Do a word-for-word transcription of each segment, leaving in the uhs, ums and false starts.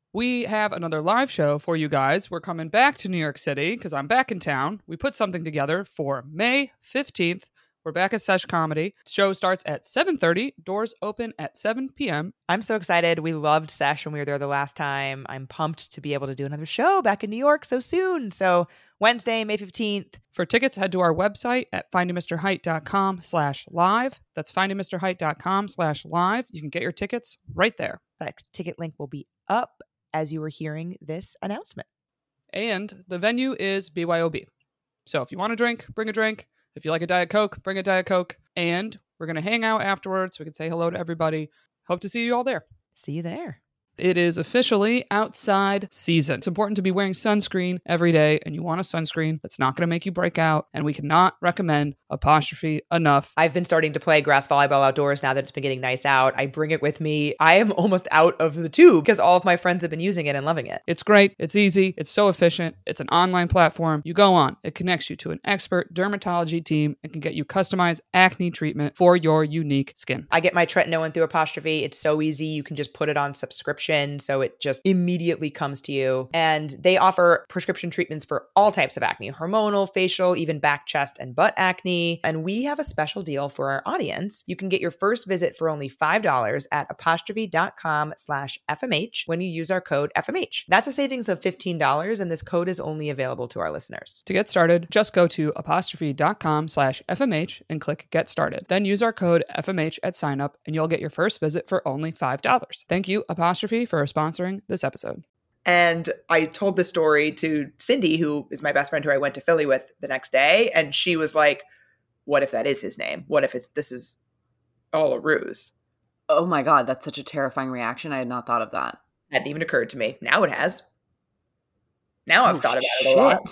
We have another live show for you guys. We're coming back to New York City because I'm back in town. We put something together for May fifteenth. We're back at Sesh Comedy. The show starts at seven thirty. Doors open at seven p.m. I'm so excited. We loved Sesh when we were there the last time. I'm pumped to be able to do another show back in New York so soon. So Wednesday, May fifteenth. For tickets, head to our website at findingmisterheight.com slash live. That's findingmisterheight.com slash live. You can get your tickets right there. That ticket link will be up as you were hearing this announcement. And the venue is B Y O B. So if you want a drink, bring a drink. If you like a Diet Coke, bring a Diet Coke. And we're going to hang out afterwards. We can say hello to everybody. Hope to see you all there. See you there. It is officially outside season. It's important to be wearing sunscreen every day, and you want a sunscreen that's not going to make you break out, and we cannot recommend Apostrophe enough. I've been starting to play grass volleyball outdoors now that it's been getting nice out. I bring it with me. I am almost out of the tube because all of my friends have been using it and loving it. It's great. It's easy. It's so efficient. It's an online platform. You go on. It connects you to an expert dermatology team and can get you customized acne treatment for your unique skin. I get my tretinoin through Apostrophe. It's so easy. You can just put it on subscription. So it just immediately comes to you. And they offer prescription treatments for all types of acne, hormonal, facial, even back, chest, and butt acne. And we have a special deal for our audience. You can get your first visit for only five dollars at apostrophe.com slash FMH when you use our code F M H. That's a savings of fifteen dollars, and this code is only available to our listeners. To get started, just go to apostrophe.com slash FMH and click Get Started. Then use our code F M H at sign up, and you'll get your first visit for only five dollars. Thank you, Apostrophe, for sponsoring this episode. And I told the story to Cindy, who is my best friend, who I went to Philly with the next day. And she was like, what if that is his name? What if it's this is all a ruse? Oh my God, that's such a terrifying reaction. I had not thought of that. Hadn't even occurred to me. Now it has. Now I've oh, thought about shit. it a lot.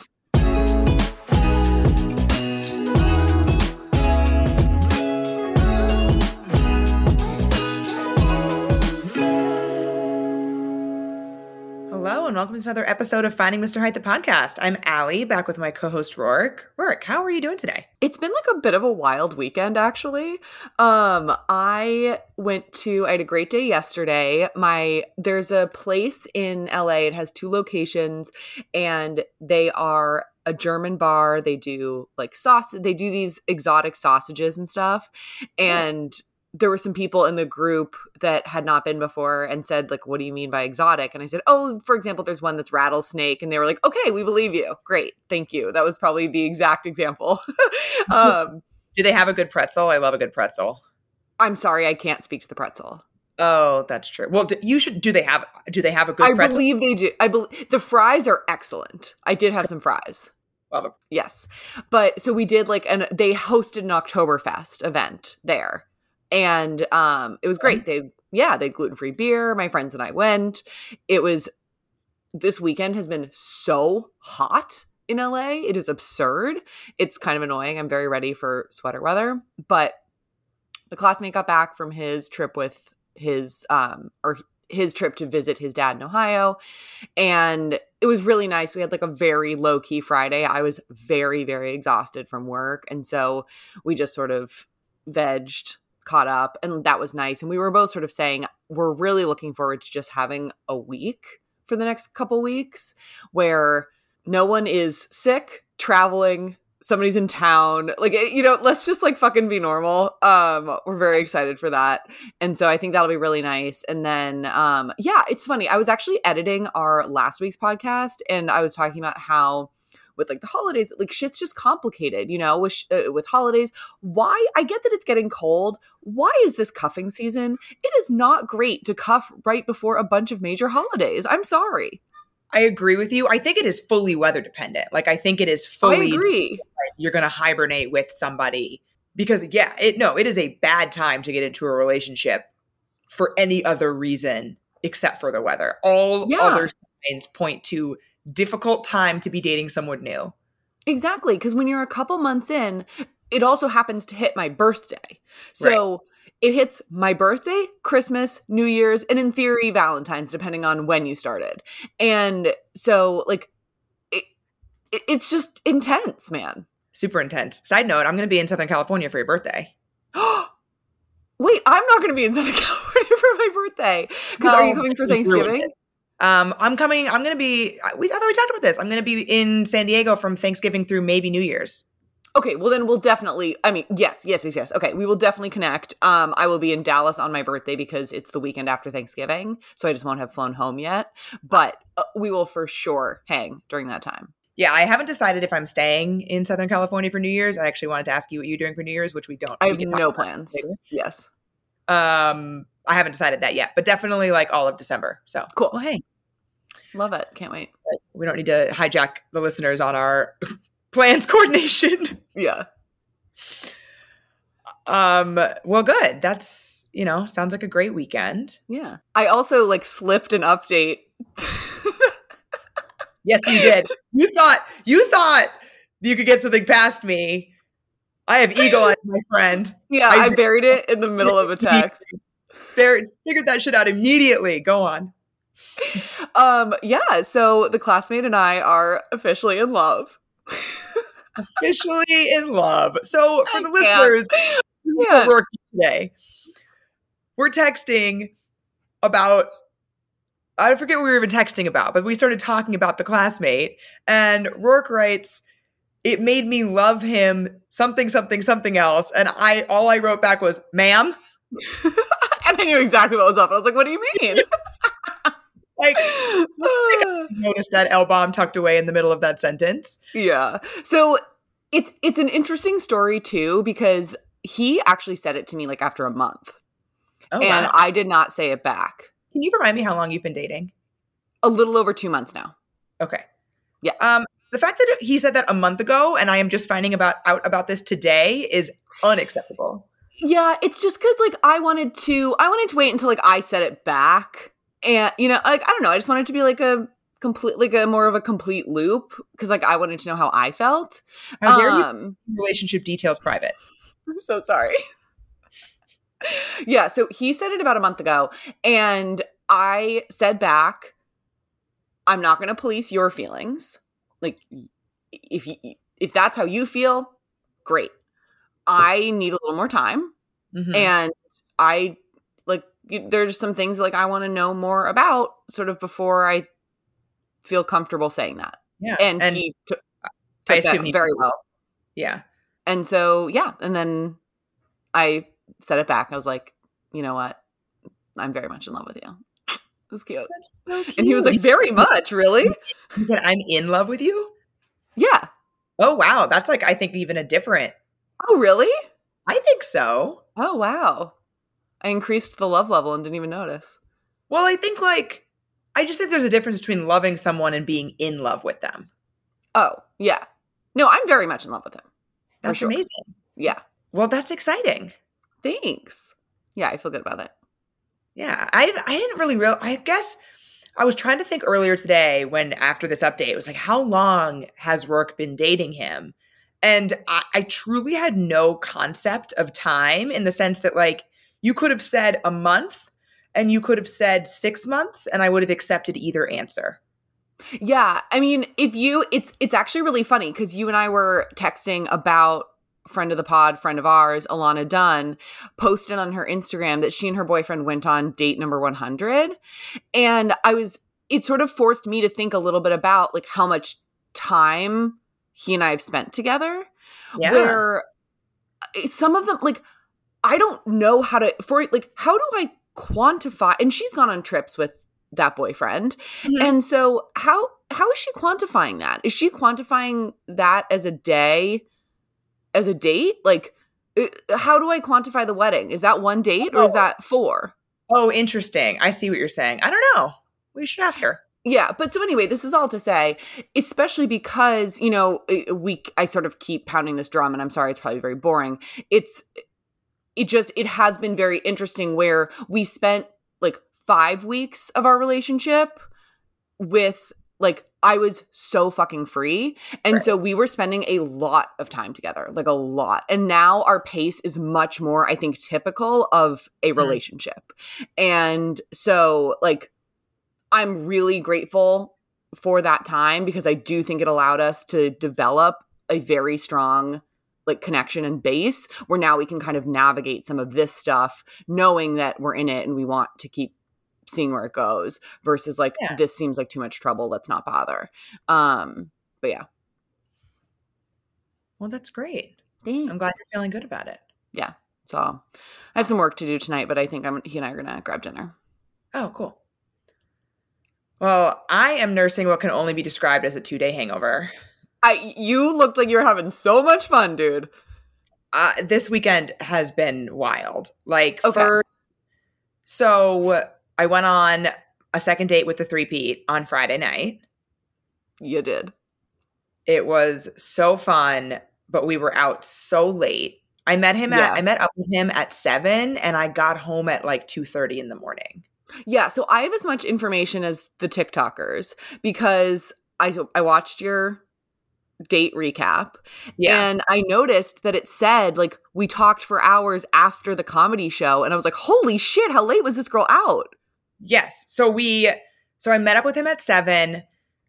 Hello, and welcome to another episode of Finding Mister Height, the podcast. I'm Allie, back with my co-host, Roark. Roark, how are you doing today? It's been like a bit of a wild weekend, actually. Um, I went to, I had a great day yesterday. My, there's a place in L A, it has two locations, and they are a German bar. They do like sauce, they do these exotic sausages and stuff. And yeah. There were some people in the group that had not been before and said, like, what do you mean by exotic? And I said, oh, for example, there's one that's rattlesnake. And they were like, okay, we believe you. Great. Thank you. That was probably the exact example. um, do they have a good pretzel? I love a good pretzel. I'm sorry, I can't speak to the pretzel. Oh, that's true. Well, do, you should, do they have, do they have a good I pretzel? I believe they do. I believe the fries are excellent. I did have some fries. Love them. Yes. But so we did like, an, they hosted an Oktoberfest event there. And um, it was great. They, yeah, they had gluten-free beer. My friends and I went. It was, this weekend has been so hot in L A. It is absurd. It's kind of annoying. I'm very ready for sweater weather. But the classmate got back from his trip with his, um, or his trip to visit his dad in Ohio. And it was really nice. We had like a very low-key Friday. I was very, very exhausted from work. And so we just sort of vegged, caught up, and that was nice. And we were both sort of saying we're really looking forward to just having a week for the next couple weeks where no one is sick, traveling, somebody's in town. Like, you know, let's just like fucking be normal. Um, we're very excited for that. And so I think that'll be really nice. And then, um, yeah, it's funny. I was actually editing our last week's podcast and I was talking about how with like the holidays, like shit's just complicated, you know, with, uh, with holidays. Why? I get that it's getting cold. Why is this cuffing season? It is not great to cuff right before a bunch of major holidays. I'm sorry. I agree with you. I think it is fully weather dependent. Like, I think it is fully, I agree. You're going to hibernate with somebody because yeah, it, no, it is a bad time to get into a relationship for any other reason except for the weather. All yeah. other signs point to difficult time to be dating someone new. Exactly. Because when you're a couple months in, it also happens to hit my birthday. So right. It hits my birthday, Christmas, New Year's, and in theory, Valentine's, depending on when you started. And so like, it, it, it's just intense, man. Super intense. Side note, I'm going to be in Southern California for your birthday. Wait, I'm not going to be in Southern California for my birthday. Because no, are you coming for Thanksgiving? Um, I'm coming. I'm going to be. We I thought we talked about this. I'm going to be in San Diego from Thanksgiving through maybe New Year's. Okay, well then we'll definitely. I mean, yes, yes, yes, yes. Okay, we will definitely connect. Um, I will be in Dallas on my birthday because it's the weekend after Thanksgiving, so I just won't have flown home yet. But uh, we will for sure hang during that time. Yeah, I haven't decided if I'm staying in Southern California for New Year's. I actually wanted to ask you what you're doing for New Year's, which we don't. I we have can talk no about plans. later. Yes. Um, I haven't decided that yet, but definitely like all of December. So cool. Well, hey, love it. Can't wait. We don't need to hijack the listeners on our plans coordination. Yeah. Um. Well, good. That's you know sounds like a great weekend. Yeah. I also like slipped an update. Yes, you did. You thought you thought you could get something past me. I have eagle eyes, my friend. Yeah, I, I buried it in the middle of a text. There, figured that shit out immediately. Go on. Um. Yeah. So the classmate and I are officially in love. Officially in love. So for I the listeners who Yeah. are working today, we're texting about. I forget what we were even texting about, but we started talking about the classmate, and Rourke writes, "It made me love him something, something, something else." And I, all I wrote back was, "Ma'am." And I knew exactly what was up. I was like, what do you mean? Like, I noticed that L bomb tucked away in the middle of that sentence. Yeah. So it's, it's an interesting story too, because he actually said it to me like after a month. Oh, and wow. I did not say it back. Can you remind me how long you've been dating? A little over two months now. Okay. Yeah. Um, the fact that he said that a month ago and I am just finding about out about this today is unacceptable. Yeah, it's just because like I wanted to, I wanted to wait until like I said it back, and you know, like I don't know, I just wanted to be like a complete, like a more of a complete loop because like I wanted to know how I felt. How dare Um, you? Relationship details private. I'm so sorry. Yeah, so he said it about a month ago, and I said back, I'm not going to police your feelings. Like, if you, if that's how you feel, great. I need a little more time, Mhm. and I like you, there's some things like I want to know more about, sort of before I feel comfortable saying that. Yeah, And, and he took, I took assume that he very did. well. Yeah. And so, yeah. And then I said it back. I was like, you know what? I'm very much in love with you. It was cute. That's so cute. And he was like, very much, really? He said, "I'm in love with you." Yeah. Oh wow, that's like I think even a different. Oh, really? I think so. Oh, wow. I increased the love level and didn't even notice. Well, I think like I just think there's a difference between loving someone and being in love with them. Oh, yeah. No, I'm very much in love with him. For That's sure. amazing. Yeah. Well, that's exciting. Thanks. Yeah, I feel good about it. Yeah, I I didn't really real. I guess I was trying to think earlier today when after this update, it was like, how long has Rourke been dating him? And I, I truly had no concept of time in the sense that like you could have said a month and you could have said six months and I would have accepted either answer. Yeah, I mean, if you, it's it's actually really funny because you and I were texting about friend of the pod, friend of ours, Alana Dunn, posted on her Instagram that she and her boyfriend went on date number one hundred. And I was, it sort of forced me to think a little bit about like how much time he and I have spent together. Yeah. Where some of them, like, I don't know how to, for like, how do I quantify? And she's gone on trips with that boyfriend. Mhm. And so how, how is she quantifying that? Is she quantifying that as a day, as a date? Like, uh, how do I quantify the wedding? Is that one date or is Oh. that four? Oh, interesting. I see what you're saying. I don't know. We should ask her. Yeah. But so anyway, this is all to say, especially because, you know, we, I sort of keep pounding this drum and I'm sorry, it's probably very boring. It's, it just, it has been very interesting where we spent like five weeks of our relationship with like, I was so fucking free. And Right. so we were spending a lot of time together, like a lot. And now our pace is much more, I think, typical of a Mm. relationship. And so like, I'm really grateful for that time because I do think it allowed us to develop a very strong like connection and base where now we can kind of navigate some of this stuff knowing that we're in it and we want to keep seeing where it goes versus like, Yeah. this seems like too much trouble. Let's not bother. Um, but yeah. Well, that's great. Thanks. I'm glad you're feeling good about it. Yeah. So I have some work to do tonight, but I think I'm, he and I are going to grab dinner. Oh, cool. Well, I am nursing what can only be described as a two-day hangover. I, you looked like you were having so much fun, dude. Uh, this weekend has been wild. Like, Okay. for, so I went on a second date with the three-peat on Friday night. You did. It was so fun, but we were out so late. I met him at, Yeah. I met up with him at seven, and I got home at like two thirty in the morning. Yeah, so I have as much information as the TikTokers because I I watched your date recap Yeah. and I noticed that it said like we talked for hours after the comedy show and I was like, holy shit, how late was this girl out? Yes. So we, so I met up with him at seven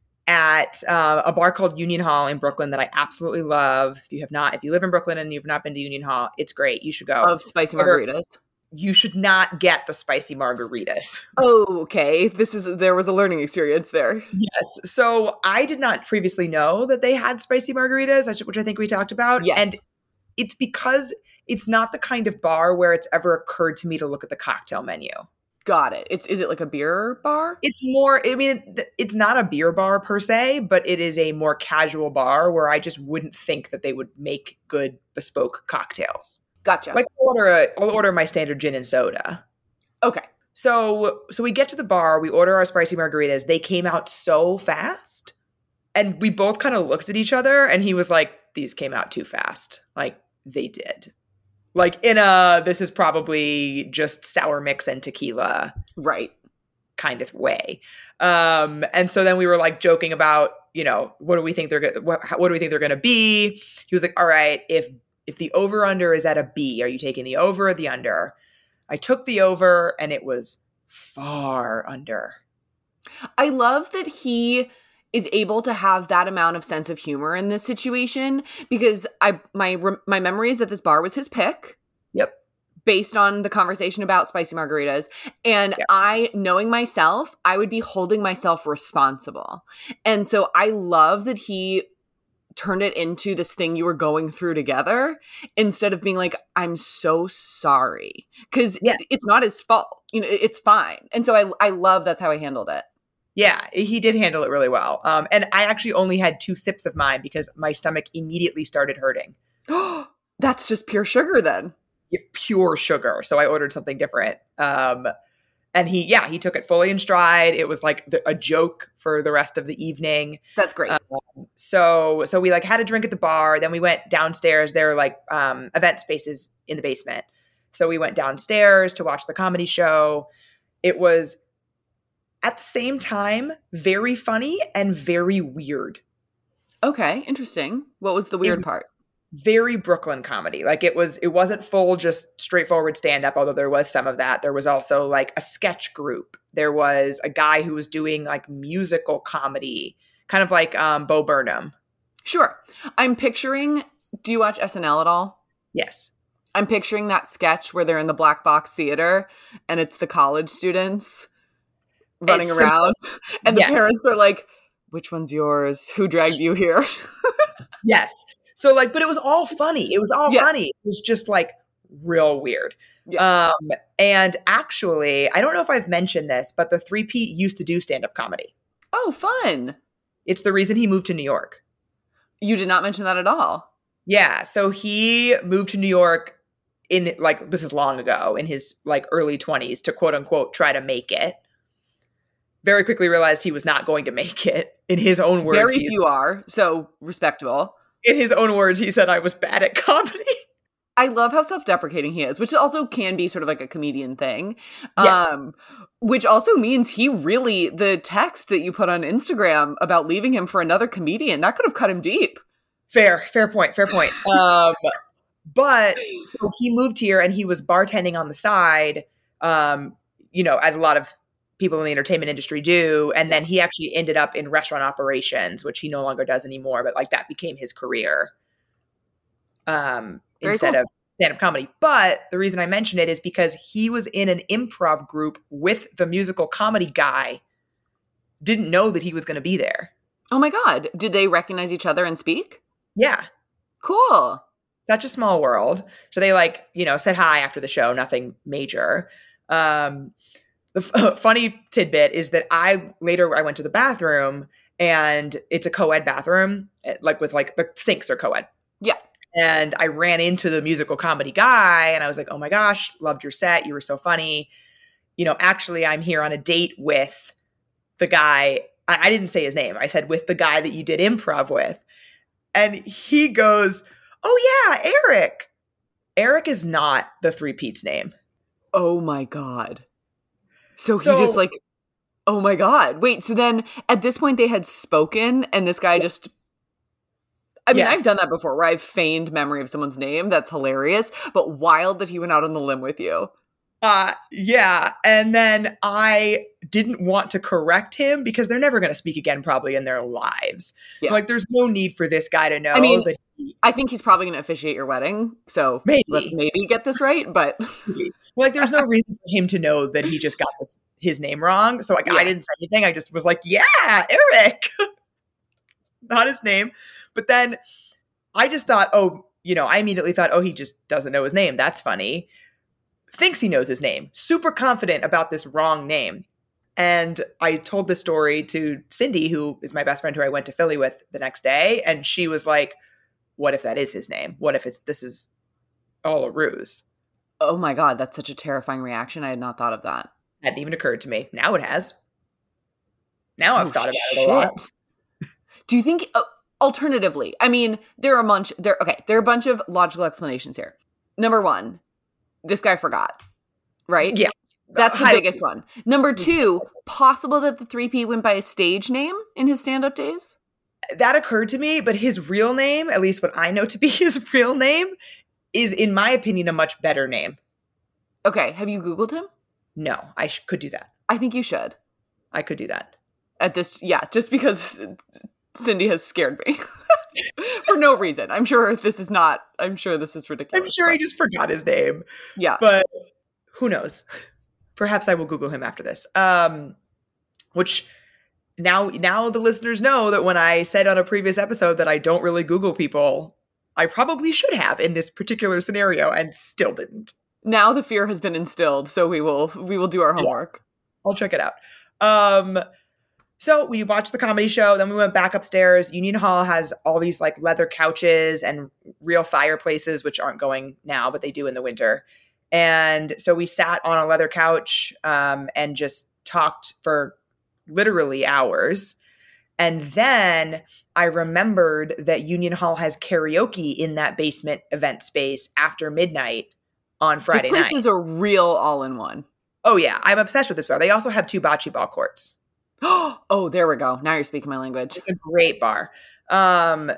at uh, a bar called Union Hall in Brooklyn that I absolutely love. If you have not, if you live in Brooklyn and you've not been to Union Hall, it's great. You should go. Of spicy margaritas. You should not get the spicy margaritas. Oh, okay. This is there was a learning experience there. Yes. So I did not previously know that they had spicy margaritas, which I think we talked about. Yes. And it's because it's not the kind of bar where it's ever occurred to me to look at the cocktail menu. Got it. It's is it like a beer bar? It's more, I mean, it's not a beer bar per se, but it is a more casual bar where I just wouldn't think that they would make good bespoke cocktails. Gotcha. Like I'll order, a, I'll order my standard gin and soda. Okay. So, so we get to the bar, we order our spicy margaritas. They came out so fast. And we both kind of looked at each other and he was like, these came out too fast. Like they did. Like in a, this is probably just sour mix and tequila. Right. Kind of way. Um, and so then we were like joking about, you know, what do we think they're going to, what, what do we think they're going to be? He was like, all right, if, if the over under is at a B, are you taking the over or the under? I took the over and it was far under. I love that he is able to have that amount of sense of humor in this situation because I my my memory is that this bar was his pick. Yep. Based on the conversation about spicy margaritas. And yep. I, knowing myself, I would be holding myself responsible. And so I love that he turned it into this thing you were going through together instead of being like, I'm so sorry. Because yeah. it's not his fault. You know, it's fine. And so I I love that's how I handled it. Yeah, he did handle it really well. Um, and I actually only had two sips of mine because my stomach immediately started hurting. That's just pure sugar then. Pure sugar. So I ordered something different. Um, and he, yeah, he took it fully in stride. It was like the, a joke for the rest of the evening. That's great. Um, so, so we like had a drink at the bar. Then we went downstairs. There were like um, event spaces in the basement. So we went downstairs to watch the comedy show. It was at the same time very funny and very weird. Okay, interesting. What was the weird part? Very Brooklyn comedy. Like it was, it wasn't full, just straightforward stand up, although there was some of that. There was also like a sketch group. There was a guy who was doing like musical comedy, kind of like um, Bo Burnham. Sure. I'm picturing, do you watch S N L at all? Yes. I'm picturing that sketch where they're in the black box theater and it's the college students running it's around so, and the yes. parents are like, which one's yours? Who dragged you here? Yes. So like, but it was all funny. It was all yeah. funny. It was just like real weird. Yeah. Um, and actually, I don't know if I've mentioned this, but the three-peat used to do stand-up comedy. Oh, fun. It's the reason he moved to New York. You did not mention that at all. Yeah. So he moved to New York in like, this is long ago, in his like early twenties to quote unquote, try to make it. Very quickly realized he was not going to make it. In his own words. Very few are, so respectable. In his own words, he said, I was bad at comedy. I love how self-deprecating he is, which also can be sort of like a comedian thing. Yes. Um, which also means he really, the text that you put on Instagram about leaving him for another comedian, that could have cut him deep. Fair, fair point, fair point. Um, but so he moved here and he was bartending on the side, um, you know, as a lot of people in the entertainment industry do. And then he actually ended up in restaurant operations, which he no longer does anymore, but like that became his career. Um, Very instead cool. of stand-up comedy. But the reason I mention it is because he was in an improv group with the musical comedy guy. Didn't know that he was going to be there. Oh my God. Did they recognize each other and speak? Yeah. Cool. Such a small world. So they like, you know, said hi after the show, nothing major. Um, the f- funny tidbit is that I later I went to the bathroom and it's a co-ed bathroom, like with like the sinks are co-ed. Yeah. And I ran into the musical comedy guy and I was like, oh my gosh, loved your set. You were so funny. You know, actually I'm here on a date with the guy. I, I didn't say his name. I said with the guy that you did improv with. And he goes, oh yeah, Eric. Eric is not the Three Pete's name. Oh my God. So, So- he just like, oh my God. Wait, so then at this point they had spoken and this guy just, I mean, Yes. I've done that before where I've feigned memory of someone's name. That's hilarious. But wild that he went out on the limb with you. Uh, yeah. And then I didn't want to correct him because they're never going to speak again probably in their lives. Yeah. Like there's no need for this guy to know I mean, that he, I think he's probably going to officiate your wedding. So Maybe. let's maybe get this right. But like there's no reason for him to know that he just got this, his name wrong. So like Yeah. I didn't say anything. I just was like, yeah, Eric. Not his name. But then I just thought, oh, you know, I immediately thought, oh, he just doesn't know his name. That's funny. Thinks he knows his name. Super confident about this wrong name. And I told this story to Cindy, who is my best friend who I went to Philly with the next day. And she was like, what if that is his name? What if it's this is all a ruse? oh my God, that's such a terrifying reaction. I had not thought of that. Hadn't even occurred to me. Now it has. Now I've Oh, thought about it a lot. shit. Do you think, uh, alternatively, I mean, there are a bunch, there, okay, there are a bunch of logical explanations here. Number one, this guy forgot, right? Yeah. That's the Hi- biggest one. Number two, possible that the three P went by a stage name in his stand-up days? That occurred to me, but his real name, at least what I know to be his real name, is, in my opinion, a much better name. Okay, have you Googled him? No, I sh- could do that. I think you should. I could do that. At this, yeah, just because Cindy has scared me. For no reason. I'm sure this is not, I'm sure this is ridiculous. I'm sure he but- just forgot his name, Yeah. but who knows? Perhaps I will Google him after this. Um, which now, now the listeners know that when I said on a previous episode that I don't really Google people, I probably should have in this particular scenario and still didn't. Now the fear has been instilled, so we will we will do our homework. I'll check it out. Um, so we watched the comedy show, then we went back upstairs. Union Hall has all these like leather couches and real fireplaces, which aren't going now, but they do in the winter. And so we sat on a leather couch um, and just talked for literally hours. And then I remembered that Union Hall has karaoke in that basement event space after midnight on Friday This place night. is a real all-in-one. Oh yeah, I'm obsessed with this bar. They also have two bocce ball courts. Oh, there we go. Now you're speaking my language. It's a great bar. Um,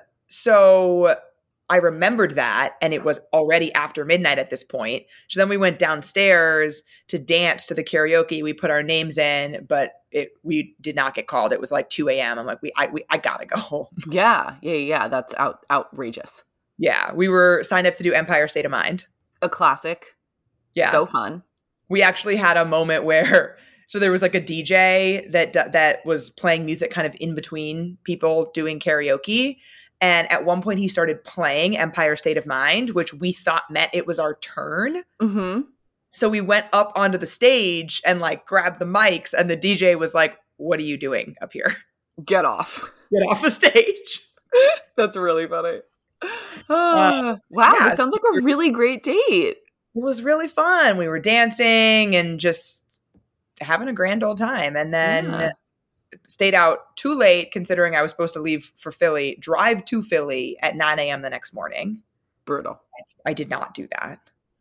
so I remembered that, and it was already after midnight at this point. So then we went downstairs to dance to the karaoke. We put our names in, but it we did not get called. It was like two a.m. I'm like, we I we, I gotta go home. Yeah, yeah, yeah. That's out outrageous. Yeah, we were signed up to do Empire State of Mind. A classic. Yeah, So fun. we actually had a moment where so there was like a D J that that was playing music kind of in between people doing karaoke. And at one point he started playing Empire State of Mind, which we thought meant it was our turn. Mm-hmm. So we went up onto the stage and like grabbed the mics, and the D J was like, what are you doing up here? Get off. Get off the stage. That's really funny. Uh, wow, yeah. this sounds like a really great date. It was really fun. We were dancing and just having a grand old time. And then Yeah. stayed out too late, considering I was supposed to leave for Philly, drive to Philly at nine a.m. the next morning. Brutal. I did not do that.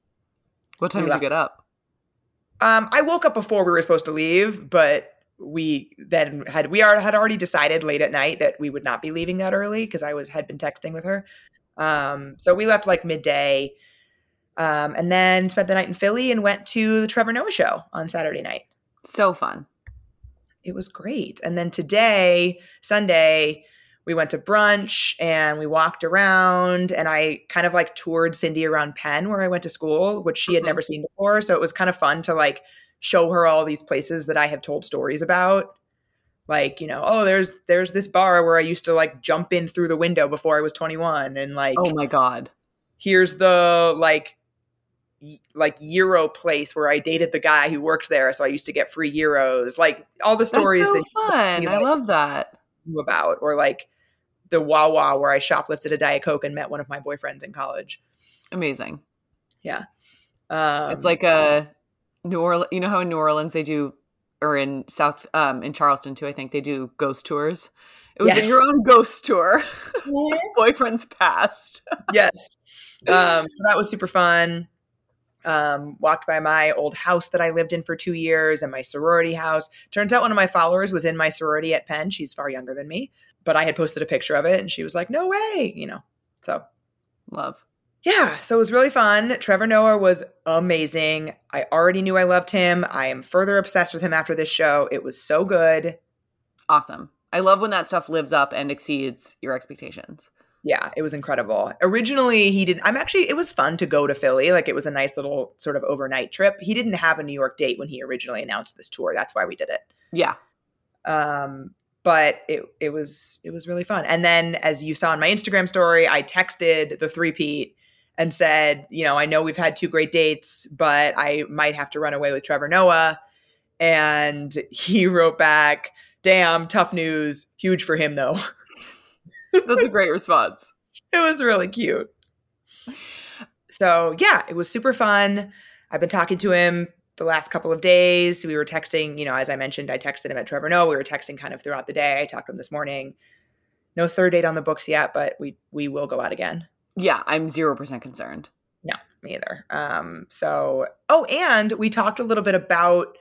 What time We did you left- get up? Um, I woke up before we were supposed to leave, but we then had we are, had already decided late at night that we would not be leaving that early because I was had been texting with her. Um, so we left like midday, um, and then spent the night in Philly and went to the Trevor Noah show on Saturday night. So fun. It was great. And then today, Sunday, we went to brunch and we walked around, and I kind of like toured Cindy around Penn where I went to school, which she had Mhm. never seen before. So it was kind of fun to like show her all these places that I have told stories about. Like, you know, oh, there's there's this bar where I used to like jump in through the window before I was twenty-one. And like, Oh my God. here's the like y- like Euro place where I dated the guy who worked there. So I used to get free Euros. Like all the stories That's so that fun. you, I like, love that. knew about, or like the Wawa where I shoplifted a Diet Coke and met one of my boyfriends in college. Amazing. Yeah. Um, It's like a New Orleans, you know how in New Orleans they do, or in South, um, in Charleston too, I think they do ghost tours. It was Yes. your own ghost tour of boyfriend's past. yes. Um, so that was super fun. Um, walked by my old house that I lived in for two years and my sorority house. Turns out one of my followers was in my sorority at Penn. She's far younger than me, but I had posted a picture of it and she was like, no way, you know, so. Love. Yeah, so it was really fun. Trevor Noah was amazing. I already knew I loved him. I am further obsessed with him after this show. It was so good. Awesome. I love when that stuff lives up and exceeds your expectations. Yeah, it was incredible. Originally, he did. I'm actually, it was fun to go to Philly. Like it was a nice little sort of overnight trip. He didn't have a New York date when he originally announced this tour. That's why we did it. Yeah. Um, but it it was it was really fun. And then, as you saw in my Instagram story, I texted the three-peat and said, you know, I know we've had two great dates, but I might have to run away with Trevor Noah. And he wrote back, damn, tough news. Huge for him, though. That's a great response. It was really cute. So, yeah, it was super fun. I've been talking to him the last couple of days. We were texting, you know, as I mentioned, I texted him at Trevor Noah. We were texting kind of throughout the day. I talked to him this morning. No third date on the books yet, but we we will go out again. Yeah, I'm zero percent concerned. No, me either. Um, so, oh, and we talked a little bit about,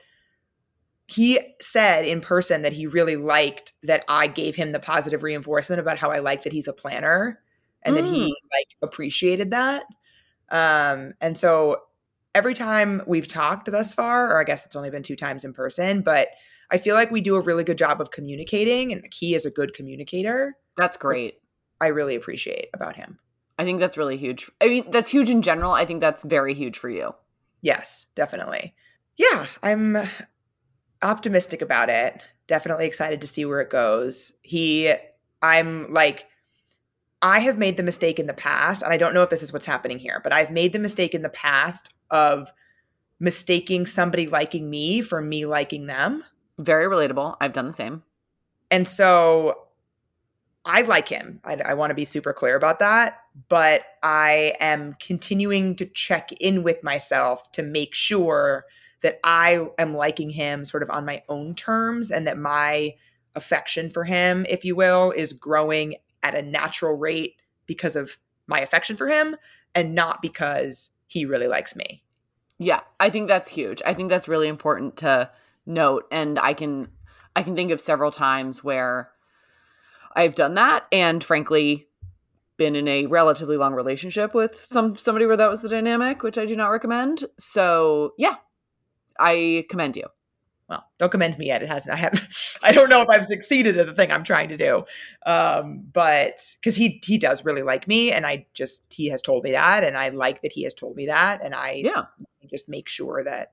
he said in person that he really liked that I gave him the positive reinforcement about how I like that he's a planner and Mm. that he like appreciated that. Um, and so every time we've talked thus far, or I guess it's only been two times in person, but I feel like we do a really good job of communicating, and he is a good communicator. That's great. I really appreciate about him. I think that's really huge. I mean, that's huge in general. I think that's very huge for you. Yes, definitely. Yeah, I'm optimistic about it. Definitely excited to see where it goes. He, I'm like, I have made the mistake in the past, and I don't know if this is what's happening here, but I've made the mistake in the past of mistaking somebody liking me for me liking them. Very relatable. I've done the same. And so I like him. I, I want to be super clear about that, but I am continuing to check in with myself to make sure that I am liking him sort of on my own terms, and that my affection for him, if you will, is growing at a natural rate because of my affection for him and not because he really likes me. Yeah, I think that's huge. I think that's really important to note. And I can I can think of several times where I've done that, and frankly been in a relatively long relationship with some somebody where that was the dynamic, which I do not recommend. So yeah, I commend you. Well, don't commend me yet. It hasn't. I haven't. I don't know if I've succeeded at the thing I'm trying to do, um, but because he he does really like me, and I just he has told me that, and I like that he has told me that, and I Yeah. just make sure that,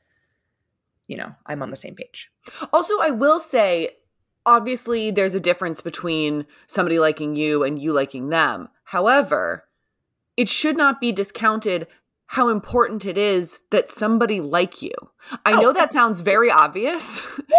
you know, I'm on the same page. Also, I will say, obviously, there's a difference between somebody liking you and you liking them. However, it should not be discounted how important it is that somebody like you. I Oh. know that sounds very obvious.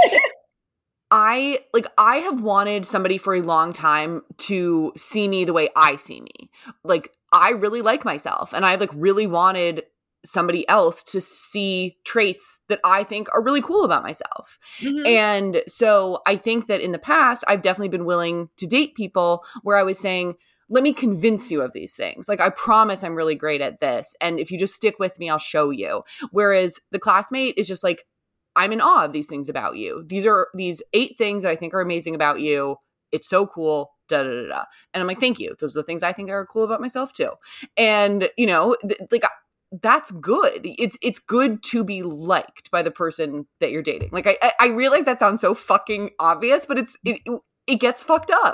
I like I have wanted somebody for a long time to see me the way I see me. Like I really like myself, and I've like really wanted somebody else to see traits that I think are really cool about myself. Mhm. And so I think that in the past, I've definitely been willing to date people where I was saying, let me convince you of these things. Like, I promise I'm really great at this. And if you just stick with me, I'll show you. Whereas the classmate is just like, I'm in awe of these things about you. These are these eight things that I think are amazing about you. It's so cool. Da, da, da, da. And I'm like, thank you. Those are the things I think are cool about myself too. And, you know, th- like, that's good. It's it's good to be liked by the person that you're dating. Like, I I realize that sounds so fucking obvious, but it's it, it gets fucked up.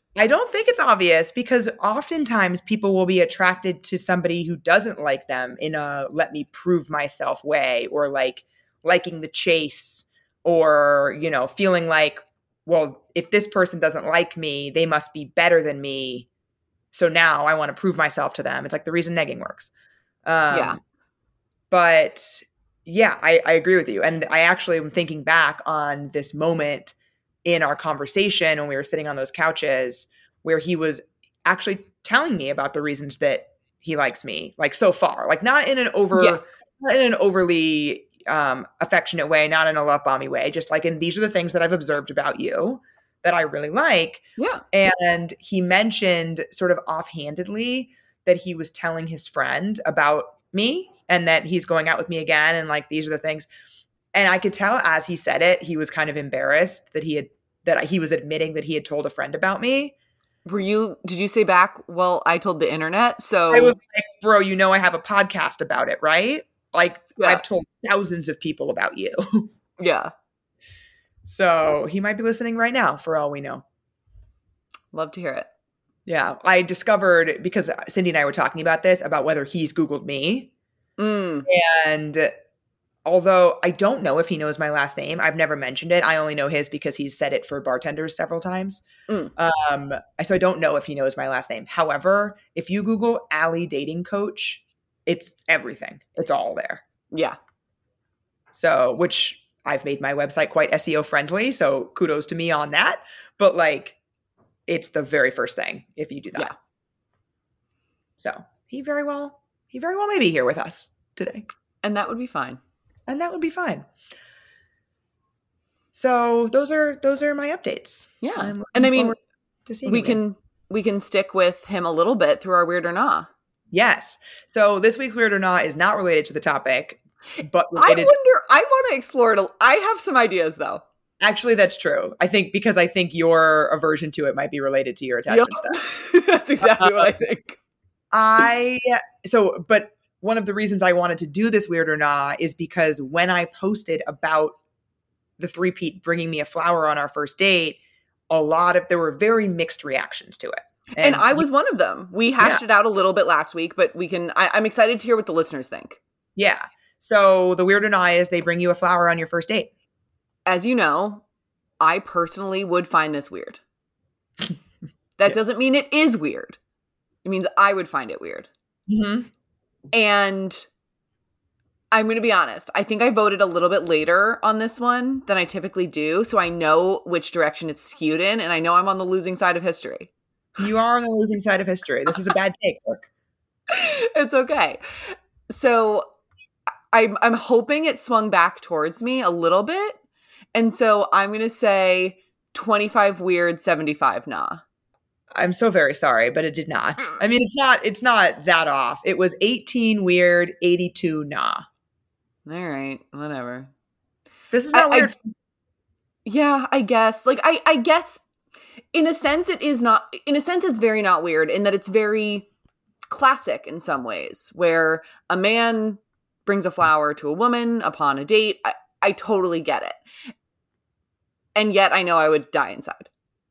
I don't think it's obvious because oftentimes people will be attracted to somebody who doesn't like them in a let me prove myself way, or like liking the chase, or, you know, feeling like, well, if this person doesn't like me, they must be better than me. So now I want to prove myself to them. It's like the reason negging works. Um, Yeah. But yeah, I, I agree with you. And I actually am thinking back on this moment in our conversation when we were sitting on those couches where he was actually telling me about the reasons that he likes me, like so far, like not in an over, Yes. not in an overly um, affectionate way, not in a love bombing way, just like in these are the things that I've observed about you that I really like. Yeah. And he mentioned sort of offhandedly that he was telling his friend about me and that he's going out with me again. And like, these are the things. And I could tell as he said it, he was kind of embarrassed that he had, that he was admitting that he had told a friend about me. Were you, did you say back, well, I told the internet, so. I was like, bro, you know I have a podcast about it, right? Like, Yeah. I've told thousands of people about you. Yeah. So he might be listening right now for all we know. Love to hear it. Yeah. I discovered, because Cindy and I were talking about this, about whether he's Googled me. Mm. And although I don't know if he knows my last name, I've never mentioned it. I only know his because he's said it for bartenders several times. Mm. Um, so I don't know if he knows my last name. However, if you Google Allie dating coach, it's everything. It's all there. Yeah. So, which I've made my website quite S E O friendly. So kudos to me on that. But like, it's the very first thing if you do that. Yeah. So he very well, he very well may be here with us today. And that would be fine. And that would be fine. So those are those are my updates. Yeah. I'm looking And I mean, forward to seeing we you again. can we can stick with him a little bit through our weird or not. Yes. So this week's Weird or Not is not related to the topic, but I related. wonder, I want to explore it. a- I have some ideas though. Actually, that's true. I think because I think your aversion to it might be related to your attachment stuff. Yep. That's exactly what I think. I so, but one of the reasons I wanted to do this Weird or Not is because when I posted about the three-peat bringing me a flower on our first date, a lot of there were very mixed reactions to it. And, and I was one of them. We hashed Yeah. it out a little bit last week, but we can, I, I'm excited to hear what the listeners think. Yeah. So the Weird or Not is they bring you a flower on your first date. As you know, I personally would find this weird. That Yes. doesn't mean it is weird. It means I would find it weird. Mm-hmm. And I'm going to be honest. I think I voted a little bit later on this one than I typically do. So I know which direction it's skewed in. And I know I'm on the losing side of history. You are on the losing side of history. This is a bad take, Brooke. It's okay. So I'm, I'm hoping it swung back towards me a little bit. And so I'm going to say twenty-five weird, seventy-five nah. I'm so very sorry, but it did not. I mean, it's not it's not that off. It was eighteen weird, eighty-two nah. All right, whatever. This is not I- I- weird. Yeah, I guess. Like, I, I guess in a sense it is not, in a sense it's very not weird in that it's very classic in some ways, where a man brings a flower to a woman upon a date. I, I totally get it. And yet I know I would die inside.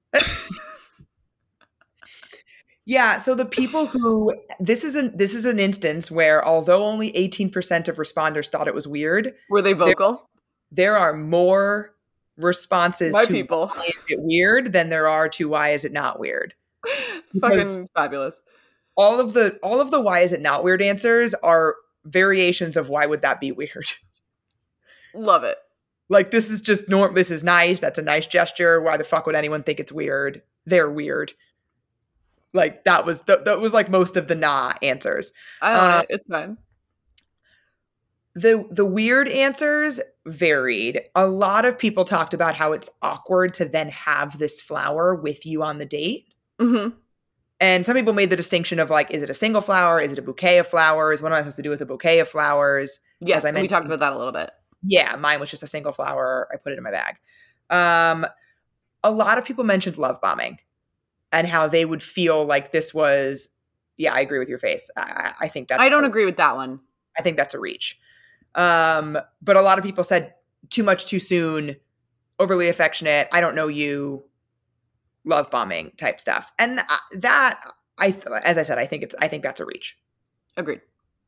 Yeah, so the people who this is an this is an instance where although only eighteen percent of responders thought it was weird, Were they vocal? there are more responses My to people. why is it weird than there are to why is it not weird. Fucking fabulous. All of the all of the why is it not weird answers are variations of why would that be weird. Love it. Like, this is just norm. This is nice. That's a nice gesture. Why the fuck would anyone think it's weird? They're weird. Like, that was the, that was like most of the nah answers. I own Uh, it. It's fine. The the weird answers varied. A lot of people talked about how it's awkward to then have this flower with you on the date. Mm-hmm. And some people made the distinction of like, is it a single flower? Is it a bouquet of flowers? What am I supposed to do with a bouquet of flowers? Yes, As I and we talked mentioned- about that a little bit. Yeah, mine was just a single flower. I put it in my bag. Um, a lot of people mentioned love bombing and how they would feel like this was, yeah, I agree with your face. I, I think that's, I don't a, agree with that one. I think that's a reach. Um, but a lot of people said too much too soon, overly affectionate. I don't know you. love bombing type stuff. And that, I, as I said, I think it's, I think that's a reach. Agreed.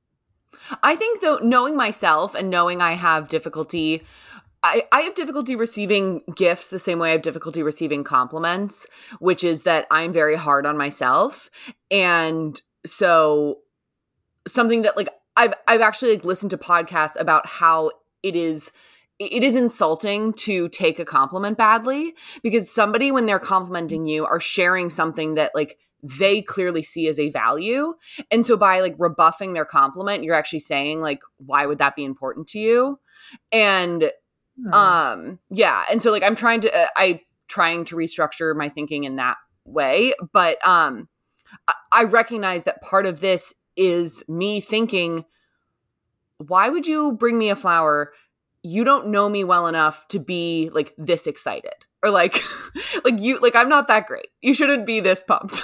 I think though, knowing myself and knowing I have difficulty, I, I have difficulty receiving gifts the same way I have difficulty receiving compliments, which is that I'm very hard on myself. And so something that like, I've, I've actually like listened to podcasts about how it is It is insulting to take a compliment badly, because somebody, when they're complimenting you, are sharing something that like they clearly see as a value. And so by like rebuffing their compliment, you're actually saying like, why would that be important to you? And hmm. um, yeah. And so like, I'm trying to, uh, I trying to restructure my thinking in that way. But um, I, I recognize that part of this is me thinking, why would you bring me a flower? You don't know me well enough to be like this excited, or like, like you, like, I'm not that great. You shouldn't be this pumped.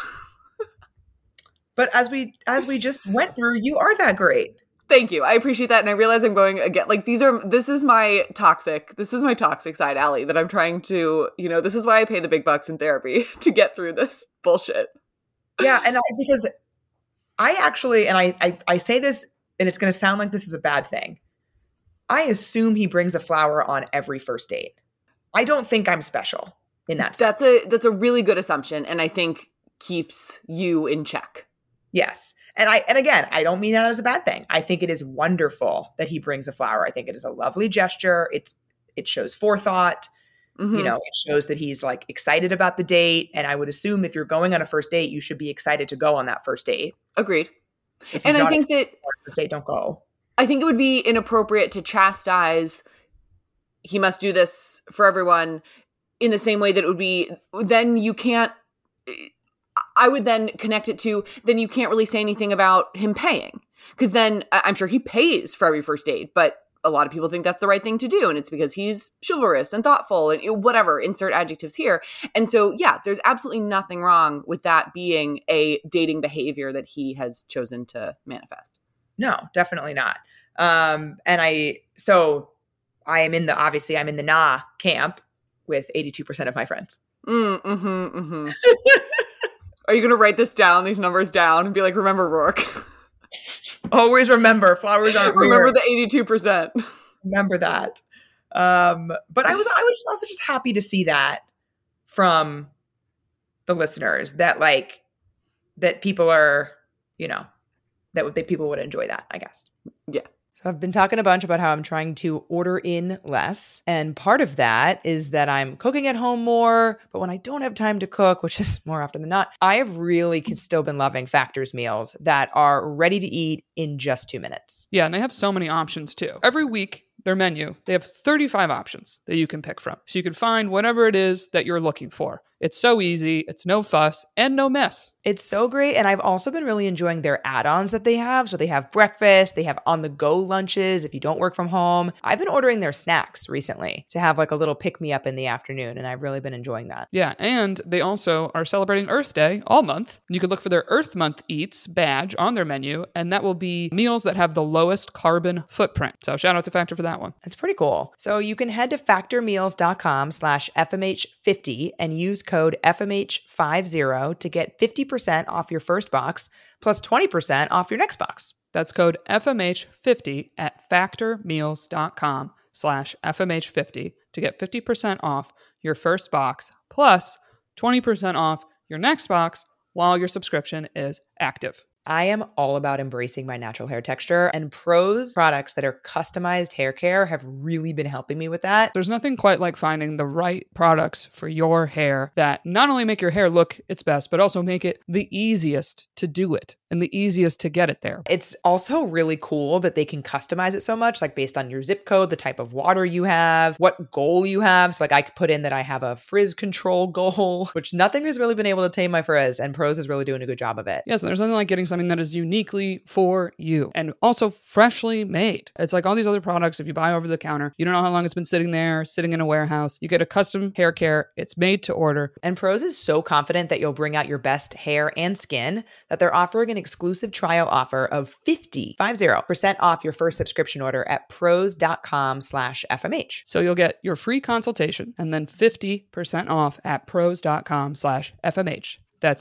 But as we, as we just went through, you are that great. Thank you. I appreciate that. And I realize I'm going again, like these are, this is my toxic, this is my toxic side, Allie, that I'm trying to, you know, this is why I pay the big bucks in therapy to get through this bullshit. Yeah. And I, because I actually, and I, I, I say this, and it's going to sound like this is a bad thing. I assume he brings a flower on every first date. I don't think I'm special in that sense. That's a that's a really good assumption, and I think keeps you in check. Yes. And I and again, I don't mean that as a bad thing. I think it is wonderful that he brings a flower. I think it is a lovely gesture. It's it shows forethought. Mm-hmm. You know, it shows that he's like excited about the date. And I would assume if you're going on a first date, you should be excited to go on that first date. Agreed. And I think that first date, don't go. I think it would be inappropriate to chastise, he must do this for everyone, in the same way that it would be, then you can't, I would then connect it to, then you can't really say anything about him paying. Because then I'm sure he pays for every first date, but a lot of people think that's the right thing to do. And it's because he's chivalrous and thoughtful and whatever, insert adjectives here. And so, yeah, there's absolutely nothing wrong with that being a dating behavior that he has chosen to manifest. No, definitely not. Um, and I, so I am in the, obviously I'm in the nah camp with eighty-two percent of my friends. Mm, mm-hmm, mm-hmm. Are you going to write this down, these numbers down, and be like, remember Rourke? Always remember, flowers aren't Remember weird. the eighty-two percent. Remember that. Um, but I was, I was just also just happy to see that from the listeners, that like, that people are, you know, that would, that people would enjoy that, I guess. Yeah. So I've been talking a bunch about how I'm trying to order in less. And part of that is that I'm cooking at home more. But when I don't have time to cook, which is more often than not, I have really still been loving Factor's meals that are ready to eat in just two minutes. Yeah, and they have so many options too. Every week, their menu, they have thirty-five options that you can pick from. So you can find whatever it is that you're looking for. It's so easy. It's no fuss and no mess. It's so great. And I've also been really enjoying their add-ons that they have. So they have breakfast, they have on-the-go lunches if you don't work from home. I've been ordering their snacks recently to have like a little pick-me-up in the afternoon. And I've really been enjoying that. Yeah. And they also are celebrating Earth Day all month. You can look for their Earth Month Eats badge on their menu. And that will be meals that have the lowest carbon footprint. So shout out to Factor for that one. It's pretty cool. So you can head to factormeals.com slash FMH50 and use code F M H fifty to get fifty percent off your first box plus twenty percent off your next box. That's code F M H fifty at factormeals.com slash FMH50 to get fifty percent off your first box plus twenty percent off your next box while your subscription is active. I am all about embracing my natural hair texture, and Prose products that are customized hair care have really been helping me with that. There's nothing quite like finding the right products for your hair that not only make your hair look its best, but also make it the easiest to do it and the easiest to get it there. It's also really cool that they can customize it so much, like based on your zip code, the type of water you have, what goal you have. So like I could put in that I have a frizz control goal, which nothing has really been able to tame my frizz, and Prose is really doing a good job of it. Yes, and there's nothing like getting some something that is uniquely for you and also freshly made. It's like all these other products, if you buy over the counter, you don't know how long it's been sitting there, sitting in a warehouse. You get a custom hair care. It's made to order. And Prose is so confident that you'll bring out your best hair and skin that they're offering an exclusive trial offer of fifty, fifty percent off your first subscription order at prose.com slash FMH. So you'll get your free consultation and then fifty percent off at prose.com slash FMH. That's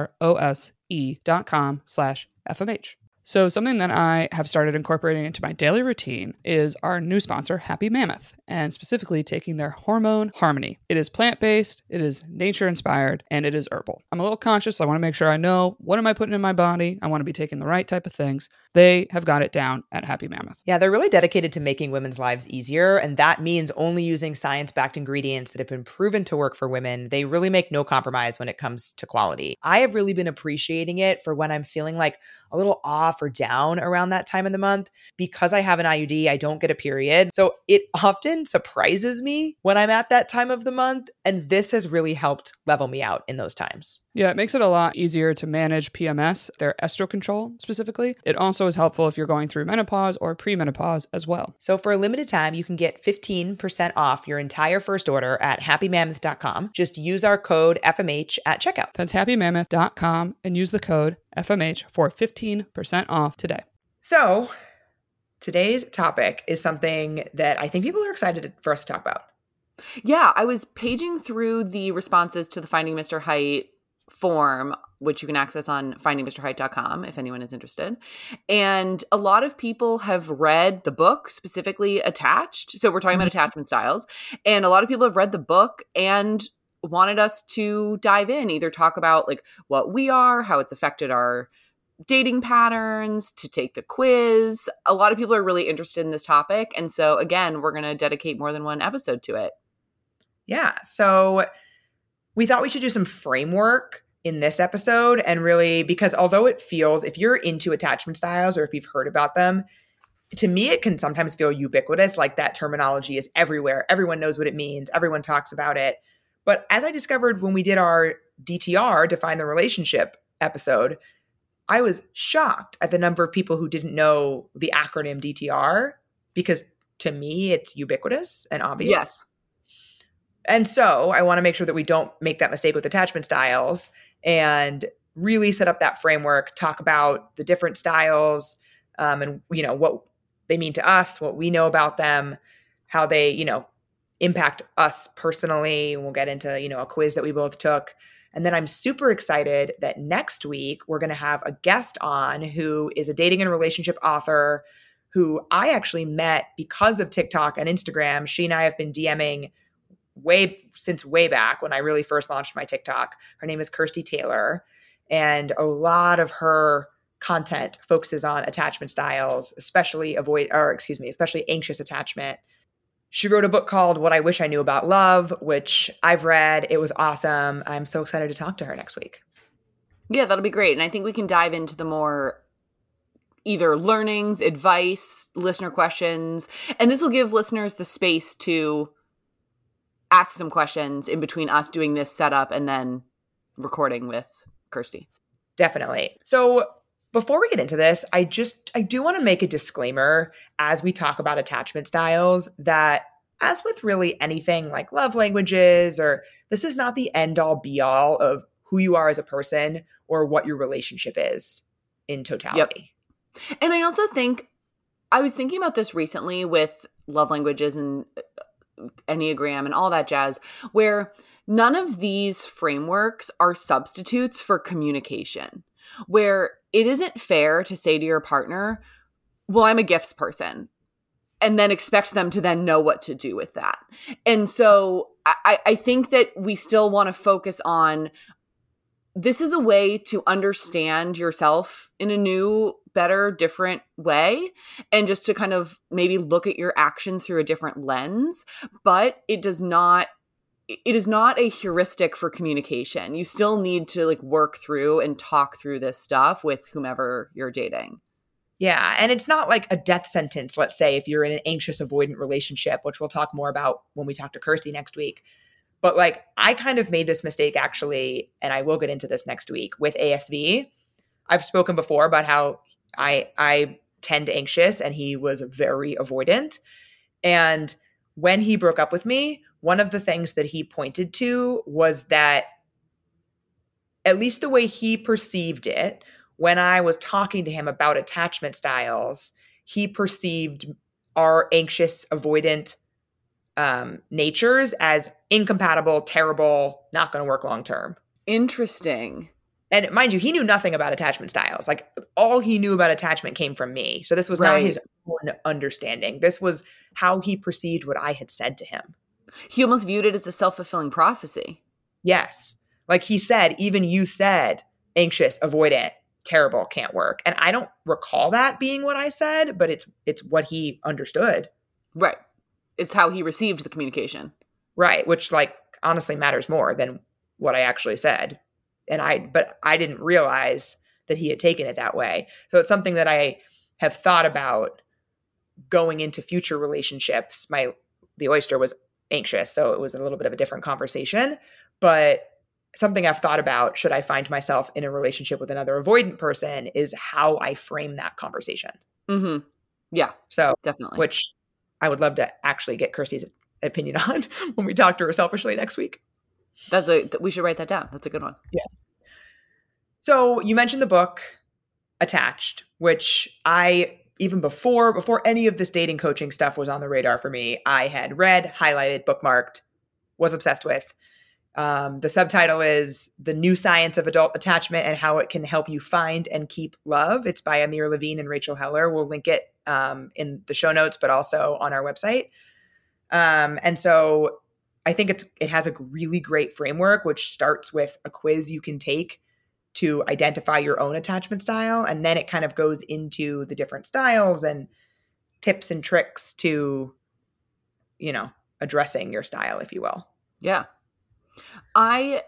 P-R-O-S-E dot com slash F-M-H. So something that I have started incorporating into my daily routine is our new sponsor, Happy Mammoth, and specifically taking their Hormone Harmony. It is plant-based, it is nature-inspired, and it is herbal. I'm a little conscious. I want to make sure I know what am I putting in my body. I want to be taking the right type of things. They have got it down at Happy Mammoth. Yeah, they're really dedicated to making women's lives easier, and that means only using science-backed ingredients that have been proven to work for women. They really make no compromise when it comes to quality. I have really been appreciating it for when I'm feeling like a little off or down around that time of the month. Because I have an I U D, I don't get a period. So it often surprises me when I'm at that time of the month. And this has really helped level me out in those times. Yeah, it makes it a lot easier to manage P M S, their estro control specifically. It also is helpful if you're going through menopause or premenopause as well. So for a limited time, you can get fifteen percent off your entire first order at happy mammoth dot com. Just use our code F M H at checkout. That's happy mammoth dot com and use the code F M H for fifteen percent off today. So today's topic is something that I think people are excited for us to talk about. Yeah, I was paging through the responses to the Finding Mister Height form, which you can access on finding mister height dot com if anyone is interested. And a lot of people have read the book, specifically Attached. So we're talking about attachment styles. And a lot of people have read the book and wanted us to dive in, either talk about like what we are, how it's affected our dating patterns, to take the quiz. A lot of people are really interested in this topic. And so again, we're going to dedicate more than one episode to it. Yeah. So we thought we should do some framework in this episode, and really, because although it feels, if you're into attachment styles or if you've heard about them, to me, it can sometimes feel ubiquitous, like that terminology is everywhere. Everyone knows what it means. Everyone talks about it. But as I discovered when we did our D T R, Define the Relationship episode, I was shocked at the number of people who didn't know the acronym D T R, because to me, it's ubiquitous and obvious. Yes. And so I want to make sure that we don't make that mistake with attachment styles and really set up that framework, talk about the different styles um, and, you know, what they mean to us, what we know about them, how they, you know, impact us personally. We'll get into, you know, a quiz that we both took. And then I'm super excited that next week we're going to have a guest on who is a dating and relationship author who I actually met because of TikTok and Instagram. She and I have been DMing way since way back when I really first launched my TikTok. Her name is Kirsty Taylor, and a lot of her content focuses on attachment styles, especially avoid, or excuse me, especially anxious attachment. She wrote a book called What I Wish I Knew About Love, which I've read. It was awesome. I'm so excited to talk to her next week. Yeah, that'll be great. And I think we can dive into the more either learnings, advice, listener questions, and this will give listeners the space to ask some questions in between us doing this setup and then recording with Kirsty. Definitely. So before we get into this, I just, I do want to make a disclaimer as we talk about attachment styles that, as with really anything like love languages, or this is not the end all be all of who you are as a person or what your relationship is in totality. Yep. And I also think, I was thinking about this recently with love languages and Enneagram and all that jazz, where none of these frameworks are substitutes for communication, where it isn't fair to say to your partner, well, I'm a gifts person, and then expect them to then know what to do with that. And so I, I think that we still want to focus on, this is a way to understand yourself in a new, better, different way, and just to kind of maybe look at your actions through a different lens. But it does not, it is not a heuristic for communication. You still need to like work through and talk through this stuff with whomever you're dating. Yeah. And it's not like a death sentence, let's say, if you're in an anxious avoidant relationship, which we'll talk more about when we talk to Kirsty next week. But like, I kind of made this mistake actually, and I will get into this next week with A S V. I've spoken before about how I I tend anxious and he was very avoidant. And when he broke up with me, one of the things that he pointed to was that, at least the way he perceived it, when I was talking to him about attachment styles, he perceived our anxious, avoidant um, natures as incompatible, terrible, not going to work long term. Interesting. And mind you, he knew nothing about attachment styles. Like, all he knew about attachment came from me. So this was Right. not his own understanding. This was how he perceived what I had said to him. He almost viewed it as a self-fulfilling prophecy. Yes. Like he said, even you said anxious, avoidant, terrible, can't work. And I don't recall that being what I said, but it's it's what he understood. Right. It's how he received the communication. Right. Which, like, honestly matters more than what I actually said. And I, but I didn't realize that he had taken it that way. So it's something that I have thought about going into future relationships. My, the oyster was anxious, so it was a little bit of a different conversation, but something I've thought about, should I find myself in a relationship with another avoidant person, is how I frame that conversation. Mm-hmm. Yeah, So definitely. which I would love to actually get Kirsty's opinion on when we talk to her selfishly next week. That's a, we should write that down. That's a good one. Yeah. So you mentioned the book Attached, which I, even before, before any of this dating coaching stuff was on the radar for me, I had read, highlighted, bookmarked, was obsessed with. Um, the subtitle is The New Science of Adult Attachment and How It Can Help You Find and Keep Love. It's by Amir Levine and Rachel Heller. We'll link it um, in the show notes, but also on our website. Um, and so I think it's it has a really great framework, which starts with a quiz you can take to identify your own attachment style. And then it kind of goes into the different styles and tips and tricks to, you know, addressing your style, if you will. Yeah. I,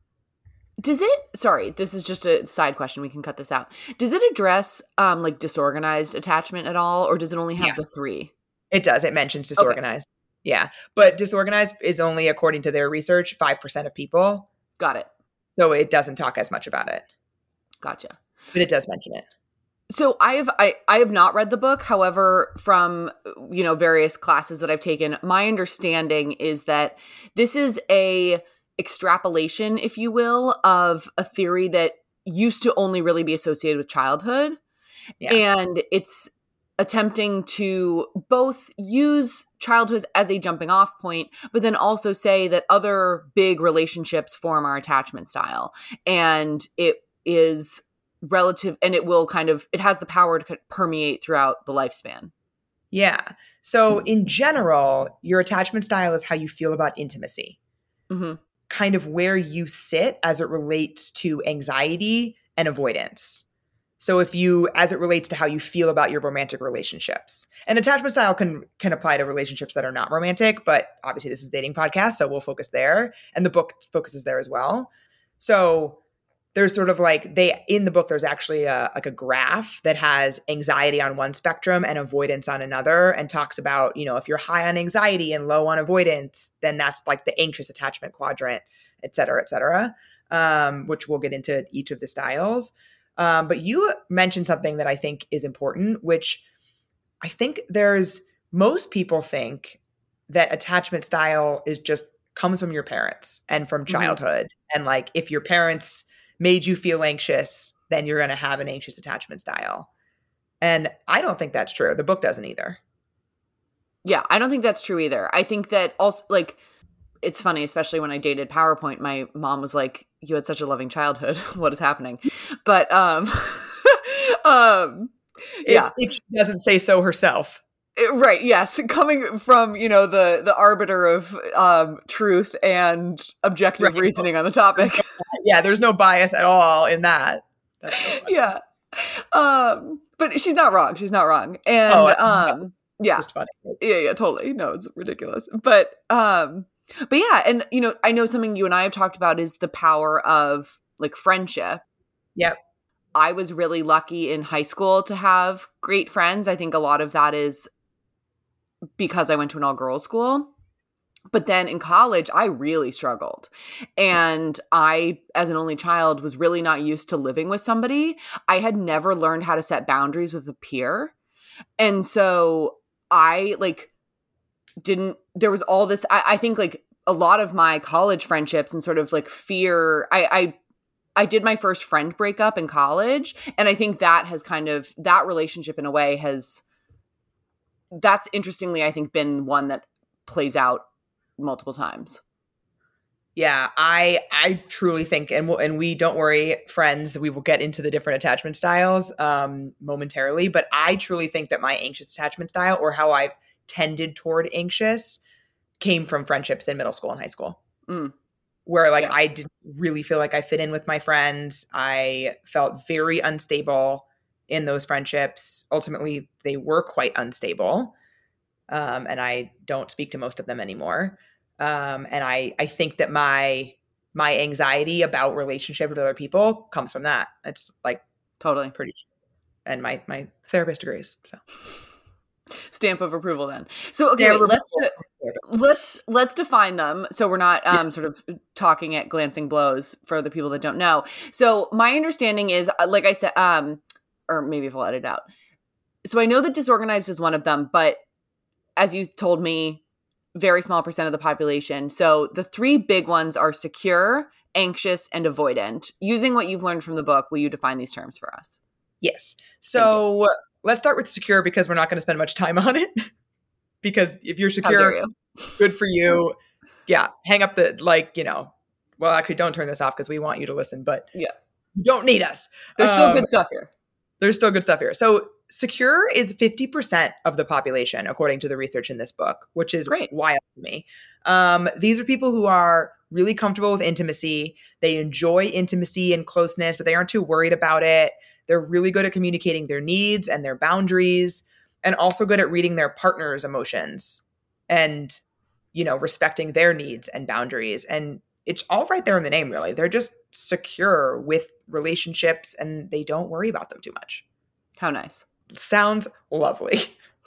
does it, sorry, this is just a side question. We can cut this out. Does it address um, like disorganized attachment at all? Or does it only have Yeah. the three? It does. It mentions disorganized. Okay. Yeah. But disorganized is only, according to their research, five percent of people. Got it. So it doesn't talk as much about it. Gotcha. But it does mention it. So I have I, I have not read the book. However, from you know various classes that I've taken, my understanding is that this is a extrapolation, if you will, of a theory that used to only really be associated with childhood. Yeah. And it's attempting to both use childhood as a jumping off point, but then also say that other big relationships form our attachment style. And it is relative, and it will kind of, it has the power to permeate throughout the lifespan. Yeah. So in general, your attachment style is how you feel about intimacy. Mm-hmm. Kind of where you sit as it relates to anxiety and avoidance. So if you, as it relates to how you feel about your romantic relationships, and attachment style can can apply to relationships that are not romantic, but obviously this is a dating podcast, so we'll focus there. And the book focuses there as well. So there's sort of like they, in the book, there's actually a, like a graph that has anxiety on one spectrum and avoidance on another, and talks about, you know, if you're high on anxiety and low on avoidance, then that's like the anxious attachment quadrant, et cetera, et cetera, um, which we'll get into each of the styles. Um, but you mentioned something that I think is important, which I think there's, most people think that attachment style is just comes from your parents and from childhood. Mm-hmm. And like, if your parents made you feel anxious, then you're going to have an anxious attachment style. And I don't think that's true. The book doesn't either. Yeah, I don't think that's true either. I think that also, like, it's funny, especially when I dated PowerPoint, my mom was like, you had such a loving childhood. What is happening? But, um, um, yeah. If, if she doesn't say so herself. It, right. Yes. Coming from, you know, the, the arbiter of, um, truth and objective right. reasoning on the topic. Yeah. There's no bias at all in that. That's so yeah. Um, but she's not wrong. She's not wrong. And, oh, um, yeah. Just funny. Yeah. Yeah. Totally. No, it's ridiculous. But, um, But yeah, and you know, I know something you and I have talked about is the power of like friendship. Yep. I was really lucky in high school to have great friends. I think a lot of that is because I went to an all-girls school. But then in college, I really struggled. And I, as an only child, was really not used to living with somebody. I had never learned how to set boundaries with a peer. And so I like didn't, there was all this, I, I think like a lot of my college friendships and sort of like fear, I, I, I did my first friend breakup in college. And I think that has kind of, that relationship in a way has, that's interestingly, I think, been one that plays out multiple times. Yeah, I I truly think, and we'll, and we don't worry, friends, we will get into the different attachment styles um, momentarily. But I truly think that my anxious attachment style, or how I've tended toward anxious, came from friendships in middle school and high school, Mm. where like Yeah. I didn't really feel like I fit in with my friends. I felt very unstable in those friendships. Ultimately, they were quite unstable. Um, and I don't speak to most of them anymore. Um, and I, I think that my my anxiety about relationship with other people comes from that. It's like Totally. pretty, and my my therapist agrees. So Stamp of approval then. So okay, Stamp wait, of let's approval. let's let's define them so we're not um sort of talking at glancing blows for the people that don't know. So my understanding is, uh, like I said, um, or maybe if I'll edit it out. So I know that disorganized is one of them, but as you told me, very small percent of the population. So the three big ones are secure, anxious, and avoidant. Using what you've learned from the book, will you define these terms for us? Yes. So let's start with secure, because we're not going to spend much time on it. Because if you're How dare secure, you? good for you. Yeah. Hang up the, like, you know, well, actually don't turn this off because we want you to listen, but Yeah. you don't need us. There's still Um, good stuff here. There's still good stuff here. So secure is fifty percent of the population, according to the research in this book, which is Great. wild to me. Um, these are people who are really comfortable with intimacy. They enjoy intimacy and closeness, but they aren't too worried about it. They're really good at communicating their needs and their boundaries, and also good at reading their partner's emotions and, you know, respecting their needs and boundaries. And it's all right there in the name, really. They're just secure with relationships and they don't worry about them too much. How nice. Sounds lovely.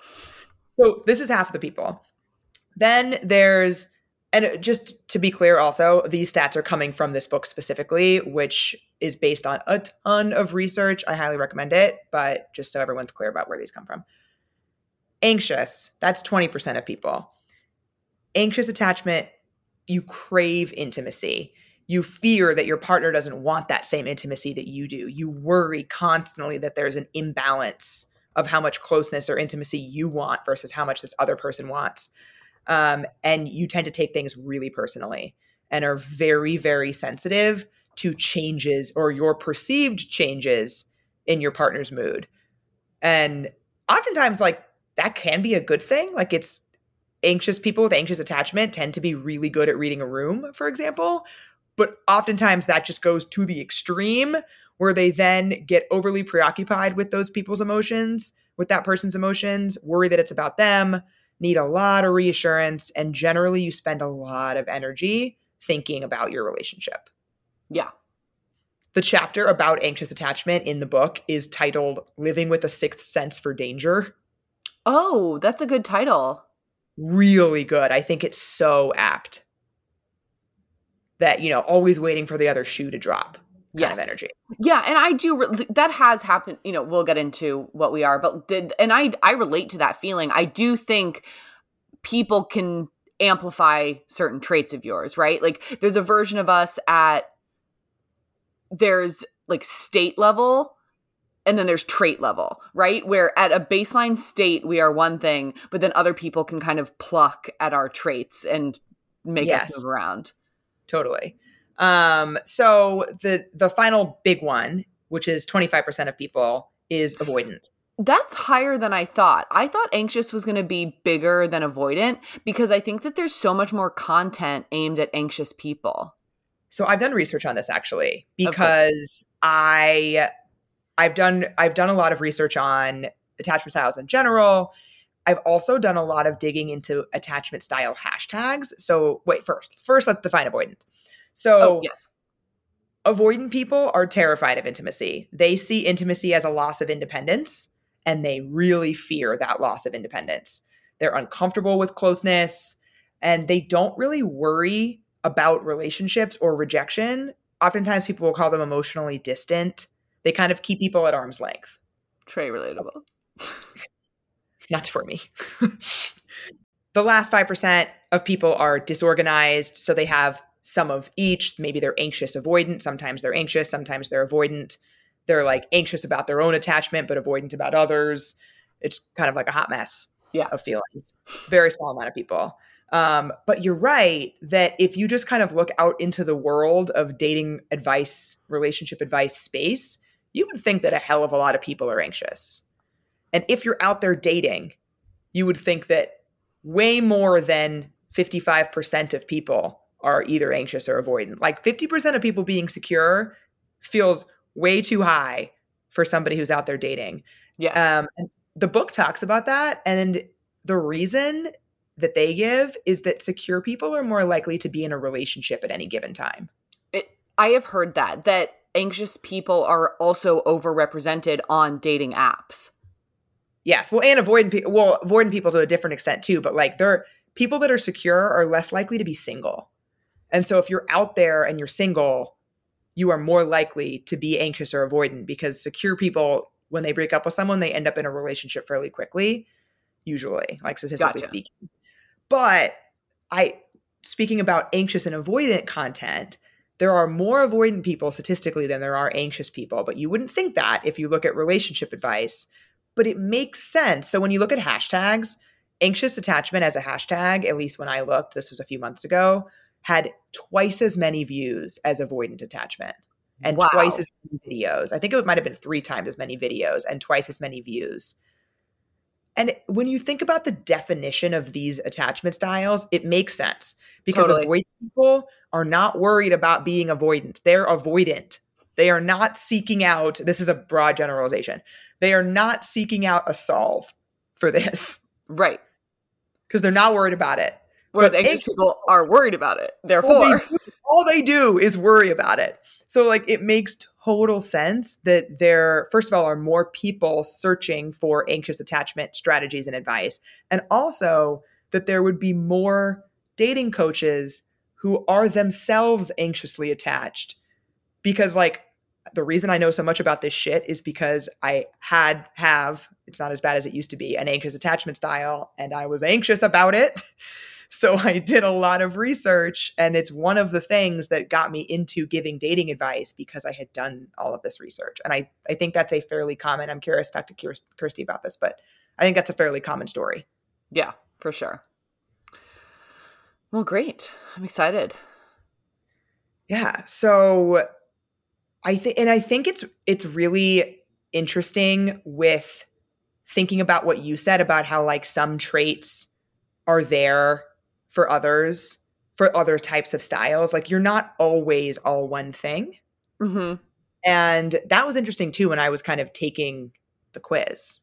So this is half of the people. Then there's, and just to be clear also, these stats are coming from this book specifically, which is based on a ton of research. I highly recommend it, but just so everyone's clear about where these come from. Anxious, that's twenty percent of people. Anxious attachment, you crave intimacy. You fear that your partner doesn't want that same intimacy that you do. You worry constantly that there's an imbalance of how much closeness or intimacy you want versus how much this other person wants. Um, and you tend to take things really personally and are very, very sensitive to changes or your perceived changes in your partner's mood. And oftentimes, like, that can be a good thing. Like, it's anxious people with anxious attachment tend to be really good at reading a room, for example. But oftentimes that just goes to the extreme where they then get overly preoccupied with those people's emotions, with that person's emotions, worry that it's about them, need a lot of reassurance, and generally you spend a lot of energy thinking about your relationship. Yeah. The chapter about anxious attachment in the book is titled Living with a Sixth Sense for Danger. Oh, that's a good title. Really good. I think it's so apt. That, you know, always waiting for the other shoe to drop kind Yes. of energy. Yeah, and I do re- that has happened, you know, we'll get into what we are, but the, and I I relate to that feeling. I do think people can amplify certain traits of yours, right? Like there's a version of us at there's like state level and then there's trait level, right? Where at a baseline state we are one thing, but then other people can kind of pluck at our traits and make Yes. us move around. Totally. Um, so the the final big one, which is twenty-five percent of people, is avoidant. That's higher than I thought. I thought anxious was going to be bigger than avoidant because I think that there's so much more content aimed at anxious people. So I've done research on this actually Of course. because I I've done I've done a lot of research on attachment styles in general. I've also done a lot of digging into attachment style hashtags. So wait, first, first let's define avoidant. So Oh, yes. avoidant people are terrified of intimacy. They see intimacy as a loss of independence, and they really fear that loss of independence. They're uncomfortable with closeness. and they don't really worry about relationships or rejection. Oftentimes people will call them emotionally distant. They kind of keep people at arm's length. Trey relatable. Not for me. The last five percent of people are disorganized. So they have some of each. Maybe they're anxious avoidant. Sometimes they're anxious. Sometimes they're avoidant. They're like anxious about their own attachment, but avoidant about others. It's kind of like a hot mess yeah. of feelings. Very small amount of people. Um, but you're right that if you just kind of look out into the world of dating advice, relationship advice space, you would think that a hell of a lot of people are anxious. And if you're out there dating, you would think that way more than fifty-five percent of people are either anxious or avoidant. Like fifty percent of people being secure feels way too high for somebody who's out there dating. Yes. Um, and the book talks about that. And the reason that they give is that secure people are more likely to be in a relationship at any given time. It, I have heard that, that anxious people are also overrepresented on dating apps. Yes. Well, and avoidant people, well, avoidant people to a different extent too, but like they're people that are secure are less likely to be single. And so if you're out there and you're single, you are more likely to be anxious or avoidant because secure people, when they break up with someone, they end up in a relationship fairly quickly, usually, like statistically Gotcha. speaking. But I, speaking about anxious and avoidant content, there are more avoidant people statistically than there are anxious people, but you wouldn't think that if you look at relationship advice. But it makes sense. So when you look at hashtags, anxious attachment as a hashtag, at least when I looked, this was a few months ago, had twice as many views as avoidant attachment and Wow. twice as many videos. I think it might have been three times as many videos and twice as many views. And when you think about the definition of these attachment styles, it makes sense because Totally. avoidant people are not worried about being avoidant. They're avoidant. They are not seeking out, this is a broad generalization, they are not seeking out a solve for this. Right. Because they're not worried about it. Whereas But anxious anxious- people are worried about it. all Therefore, they, do, all they do is worry about it. So like it makes total sense that there, first of all, are more people searching for anxious attachment strategies and advice. And also that there would be more dating coaches who are themselves anxiously attached. Because like the reason I know so much about this shit is because I had, have, it's not as bad as it used to be, an anxious attachment style, and I was anxious about it. So I did a lot of research, and it's one of the things that got me into giving dating advice because I had done all of this research. And I, I think that's a fairly common, I'm curious to talk to Kirsty about this, but I think that's a fairly common story. yeah, for sure. Well, great. I'm excited. Yeah. So I think, and I think it's, it's really interesting with thinking about what you said about how like some traits are there for others, for other types of styles. Like you're not always all one thing. Mm-hmm. And that was interesting too when I was kind of taking the quiz.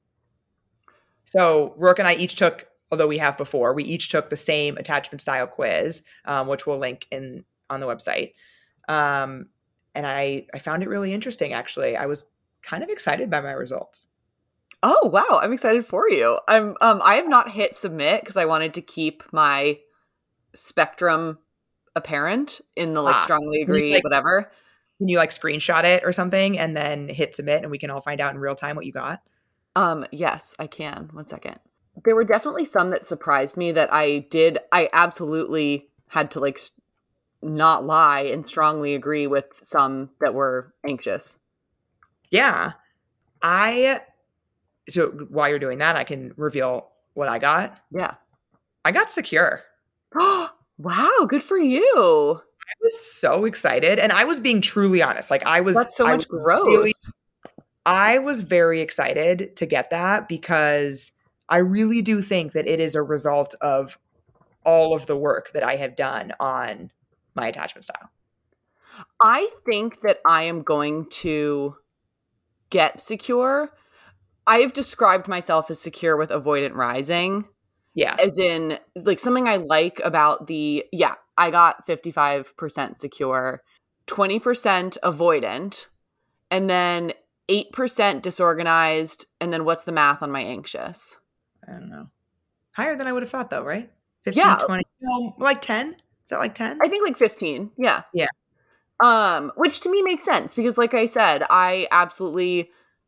So Rourke and I each took, although we have before, we each took the same attachment style quiz, um, which we'll link in on the website. Um, and I, I found it really interesting, actually. I was kind of excited by my results. Oh, wow. I'm excited for you. I'm, um, I have not hit submit because I wanted to keep my spectrum apparent in the like Ah, strongly agree, like- whatever. Can you like screenshot it or something and then hit submit and we can all find out in real time what you got? Um, yes, I can. One second. There were definitely some that surprised me that I did. I absolutely had to like st- not lie and strongly agree with some that were anxious. Yeah. I, so while you're doing that, I can reveal what I got. Yeah. I got secure. Wow. Good for you. I was so excited. And I was being truly honest. Like I was, That's so I much was growth. really- I was very excited to get that because I really do think that it is a result of all of the work that I have done on my attachment style. I think that I am going to get secure. I have described myself as secure with avoidant rising. Yeah. As in, like, something I like about the, yeah, I got fifty-five percent secure, twenty percent avoidant, and then eight percent disorganized. And then what's the math on my anxious? I don't know. Higher than I would have thought though, right? fifteen, Yeah. twenty, no, like ten? Is that like ten? I think like fifteen. Yeah. Yeah. Um, which to me makes sense because like I said, I absolutely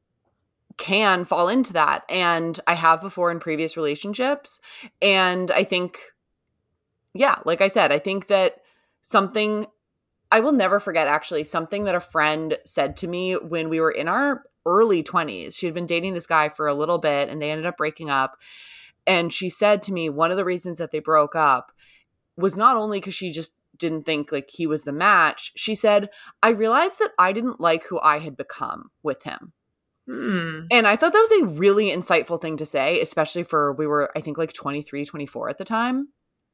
can fall into that. And I have before in previous relationships. And I think, yeah, like I said, I think that something I will never forget actually something that a friend said to me when we were in our early twenties. She had been dating this guy for a little bit and they ended up breaking up. And she said to me, one of the reasons that they broke up was not only because she just didn't think like he was the match. She said, I realized that I didn't like who I had become with him. Hmm. And I thought that was a really insightful thing to say, especially for, we were, I think like twenty-three, twenty-four at the time.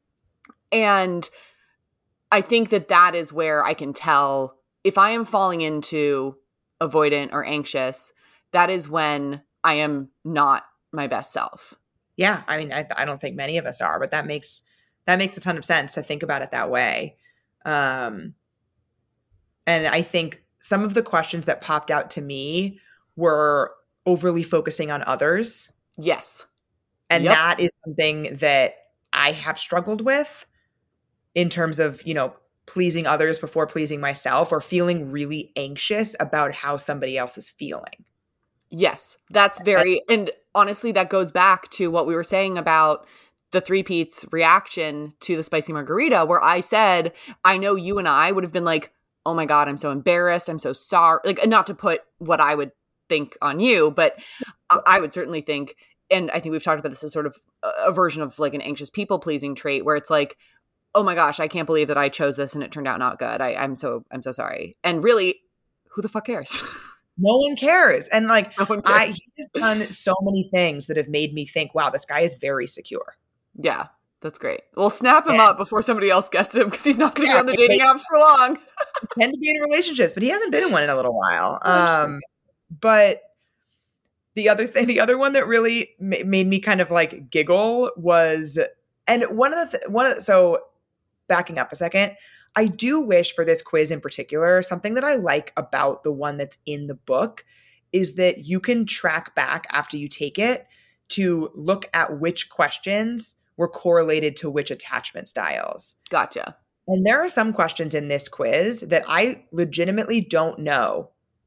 And I think that that is where I can tell if I am falling into avoidant or anxious, that is when I am not my best self. Yeah. I mean, I, I don't think many of us are, but that makes, that makes a ton of sense to think about it that way. Um, and I think some of the questions that popped out to me were overly focusing on others. Yes. And Yep. that is something that I have struggled with in terms of, you know, pleasing others before pleasing myself or feeling really anxious about how somebody else is feeling. Yes, that's very, and honestly, that goes back to what we were saying about the Three Pete's reaction to the spicy margarita, where I said, I know you and I would have been like, oh my God, I'm so embarrassed. I'm so sorry. Like, not to put what I would think on you, but I, I would certainly think, and I think we've talked about this as sort of a, a version of like an anxious people pleasing trait where it's like, oh my gosh, I can't believe that I chose this and it turned out not good. I, I'm so, I'm so sorry. And really, who the fuck cares? No one cares. And like, No one I, cares. he's done so many things that have made me think, wow, this guy is very secure. Yeah, that's great. Well, snap him Yeah. up before somebody else gets him because he's not going to Yeah, be on the but dating they- apps for long. Tend to be in relationships, but he hasn't been in one in a little while. Oh, interesting. Um, but the other thing, the other one that really ma- made me kind of like giggle was, and one of the, th- one of the, so backing up a second, I do wish for this quiz in particular, something that I like about the one that's in the book is that you can track back after you take it to look at which questions were correlated to which attachment styles. Gotcha. And there are some questions in this quiz that I legitimately don't know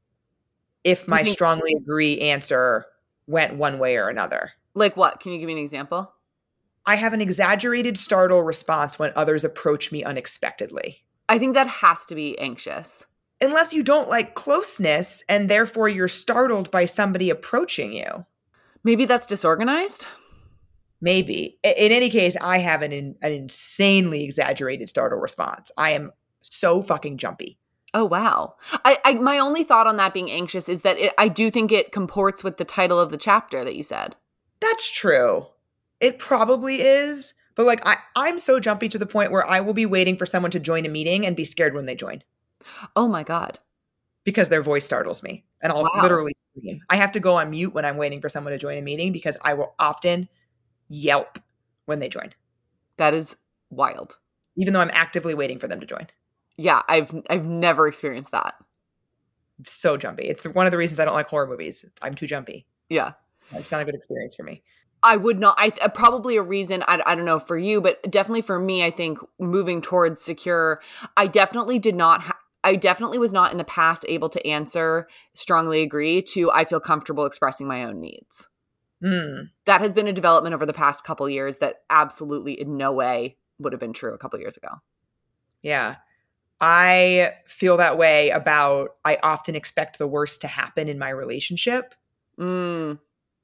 if my think- strongly agree answer went one way or another. Like what? Can you give me an example? I have an exaggerated startle response when others approach me unexpectedly. I think that has to be anxious. Unless you don't like closeness and therefore you're startled by somebody approaching you. Maybe that's disorganized. Maybe. I- In any case, I have an, in, an insanely exaggerated startle response. I am so fucking jumpy. Oh, wow. I, I my only thought on that being anxious is that it, I do think it comports with the title of the chapter that you said. That's true. It probably is. But like, I, I'm so jumpy to the point where I will be waiting for someone to join a meeting and be scared when they join Oh my God. because their voice startles me. And I'll Wow. literally scream. I have to go on mute when I'm waiting for someone to join a meeting because I will often yelp when they join, That is wild. even though I'm actively waiting for them to join. Yeah, I've I've never experienced that. I'm so jumpy. It's one of the reasons I don't like horror movies. I'm too jumpy. Yeah. It's not a good experience for me. I would not, I uh, probably a reason, I, I don't know for you, but definitely for me, I think moving towards secure, I definitely did not, ha- I definitely was not in the past able to answer strongly agree to, I feel comfortable expressing my own needs. Mm. That has been a development over the past couple years that absolutely in no way would have been true a couple years ago. Yeah. I feel that way about, I often expect the worst to happen in my relationship. Mm,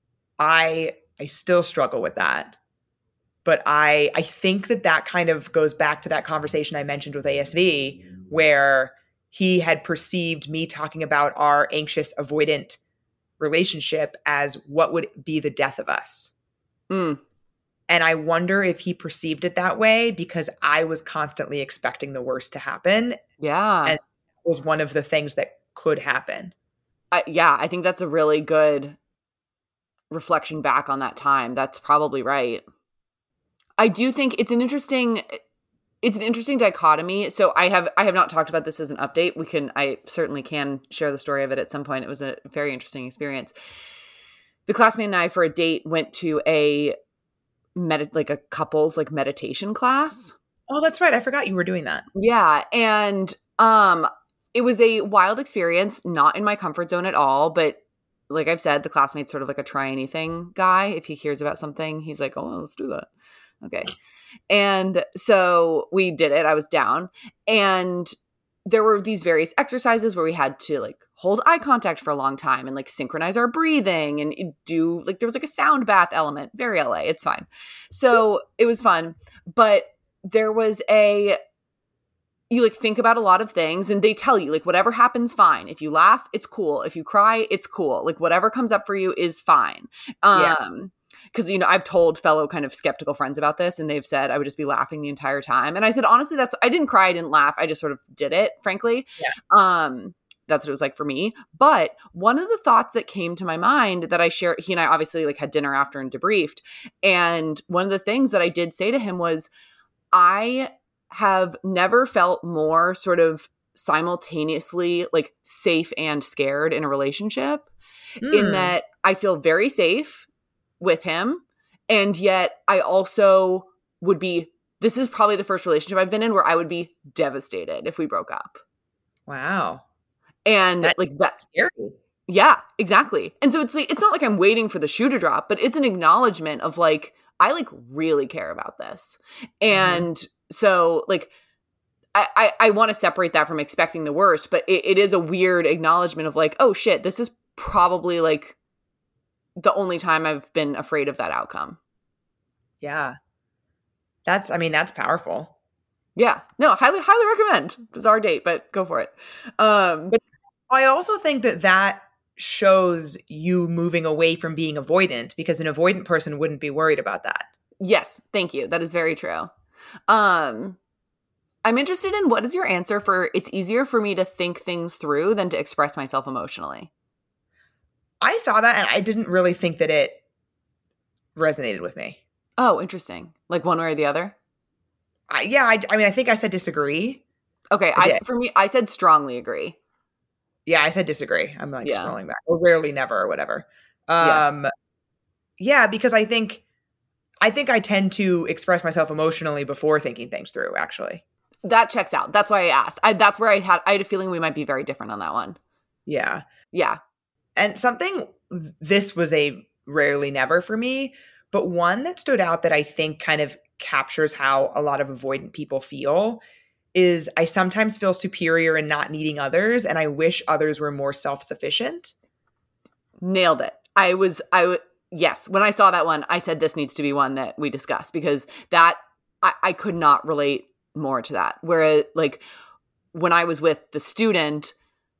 I I still struggle with that. But I I think that that kind of goes back to that conversation I mentioned with A S V where he had perceived me talking about our anxious avoidant relationship as what would be the death of us. mm, And I wonder if he perceived it that way because I was constantly expecting the worst to happen. yeah. And it was one of the things that could happen. I, yeah, I think that's a really good reflection back on that time. That's probably right. I do think it's an interesting it's an interesting dichotomy. So I have I have not talked about this as an update. We can I certainly can share the story of it at some point. It was a very interesting experience. The classmate and I for a date went to a med- like a couples like meditation class. Oh, that's right. I forgot you were doing that. Yeah. And um, it was a wild experience, not in my comfort zone at all. But like I've said, the classmate's sort of like a try anything guy. If he hears about something, he's like, oh, let's do that. Okay. And so we did it. I was down. And there were these various exercises where we had to like hold eye contact for a long time and like synchronize our breathing and do like, there was like a sound bath element. Very L A. It's fine. So it was fun. But there was a, you like think about a lot of things and they tell you like whatever happens, fine. If you laugh, it's cool. If you cry, it's cool. Like whatever comes up for you is fine. Um, yeah. Because, you know, I've told fellow kind of skeptical friends about this and they've said I would just be laughing the entire time. And I said, honestly, that's, I didn't cry, I didn't laugh. I just sort of did it, frankly. Yeah. Um, that's what it was like for me. But one of the thoughts that came to my mind that I shared, he and I obviously like had dinner after and debriefed. And one of the things that I did say to him was, I have never felt more sort of simultaneously like safe and scared in a relationship mm. in that I feel very safe with him. And yet I also would be, this is probably the first relationship I've been in where I would be devastated if we broke up. Wow. And that's like that's scary. Yeah, exactly. And so it's like, it's not like I'm waiting for the shoe to drop, but it's an acknowledgement of like, I like really care about this. And mm-hmm. so like, I, I, I want to separate that from expecting the worst, but it, it is a weird acknowledgement of like, oh shit, this is probably like the only time I've been afraid of that outcome. Yeah. That's, I mean, that's powerful. Yeah. No, highly, highly recommend. Bizarre date, but go for it. Um, but I also think that that shows you moving away from being avoidant because an avoidant person wouldn't be worried about that. Yes. Thank you. That is very true. Um, I'm interested in what is your answer for it's easier for me to think things through than to express myself emotionally. I saw that and I didn't really think that it resonated with me. Oh, interesting. Like one way or the other? I, yeah, I, I mean, I think I said disagree. Okay, I, for me, I said strongly agree. Yeah, I said disagree. I'm like yeah. scrolling back. Or rarely, never, or whatever. Um, yeah. yeah, because I think, I think I tend to express myself emotionally before thinking things through, actually. That checks out. That's why I asked. I, that's where I had, I had a feeling we might be very different on that one. Yeah. Yeah. And something, this was a rarely never for me, but one that stood out that I think kind of captures how a lot of avoidant people feel is I sometimes feel superior in not needing others, and I wish others were more self-sufficient. Nailed it. I was, I would, yes. When I saw that one, I said this needs to be one that we discuss because that, I, I could not relate more to that. Whereas like when I was with the student,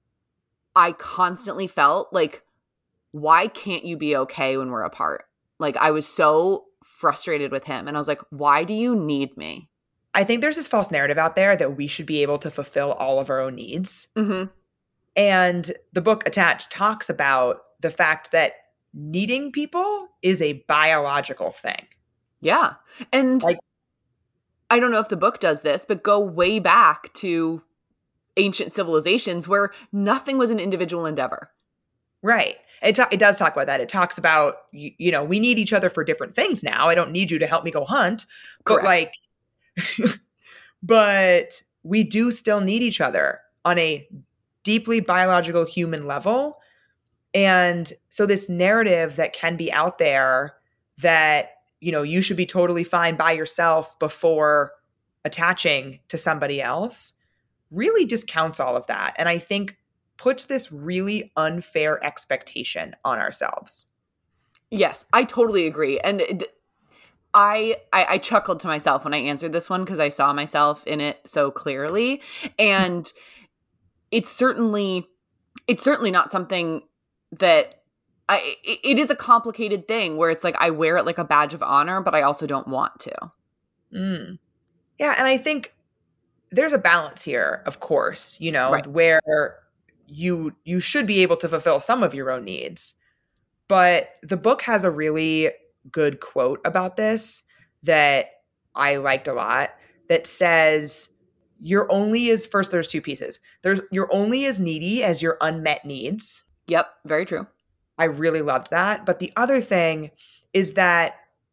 I constantly felt like, why can't you be okay when we're apart? Like I was so frustrated with him and I was like, why do you need me? I think there's this false narrative out there that we should be able to fulfill all of our own needs. Mm-hmm. And the book Attached talks about the fact that needing people is a biological thing. Yeah. And like, I don't know if the book does this, but go way back to ancient civilizations where nothing was an individual endeavor. Right. It, ta- it does talk about that. It talks about, you, you know, we need each other for different things now. I don't need you to help me go hunt. But Correct. like, but we do still need each other on a deeply biological human level. And so this narrative that can be out there that, you know, you should be totally fine by yourself before attaching to somebody else really discounts all of that. And I think puts this really unfair expectation on ourselves. Yes, I totally agree. And th- I, I I chuckled to myself when I answered this one because I saw myself in it so clearly. And it's certainly it's certainly not something that I it, it is a complicated thing where it's like I wear it like a badge of honor, but I also don't want to. Mm. Yeah, and I think there's a balance here, of course, you know, right. where you you should be able to fulfill some of your own needs. But the book has a really good quote about this that I liked a lot that says, you're only as, first there's two pieces. There's you're only as needy as your unmet needs. Yep, very true. I really loved that. But the other thing is that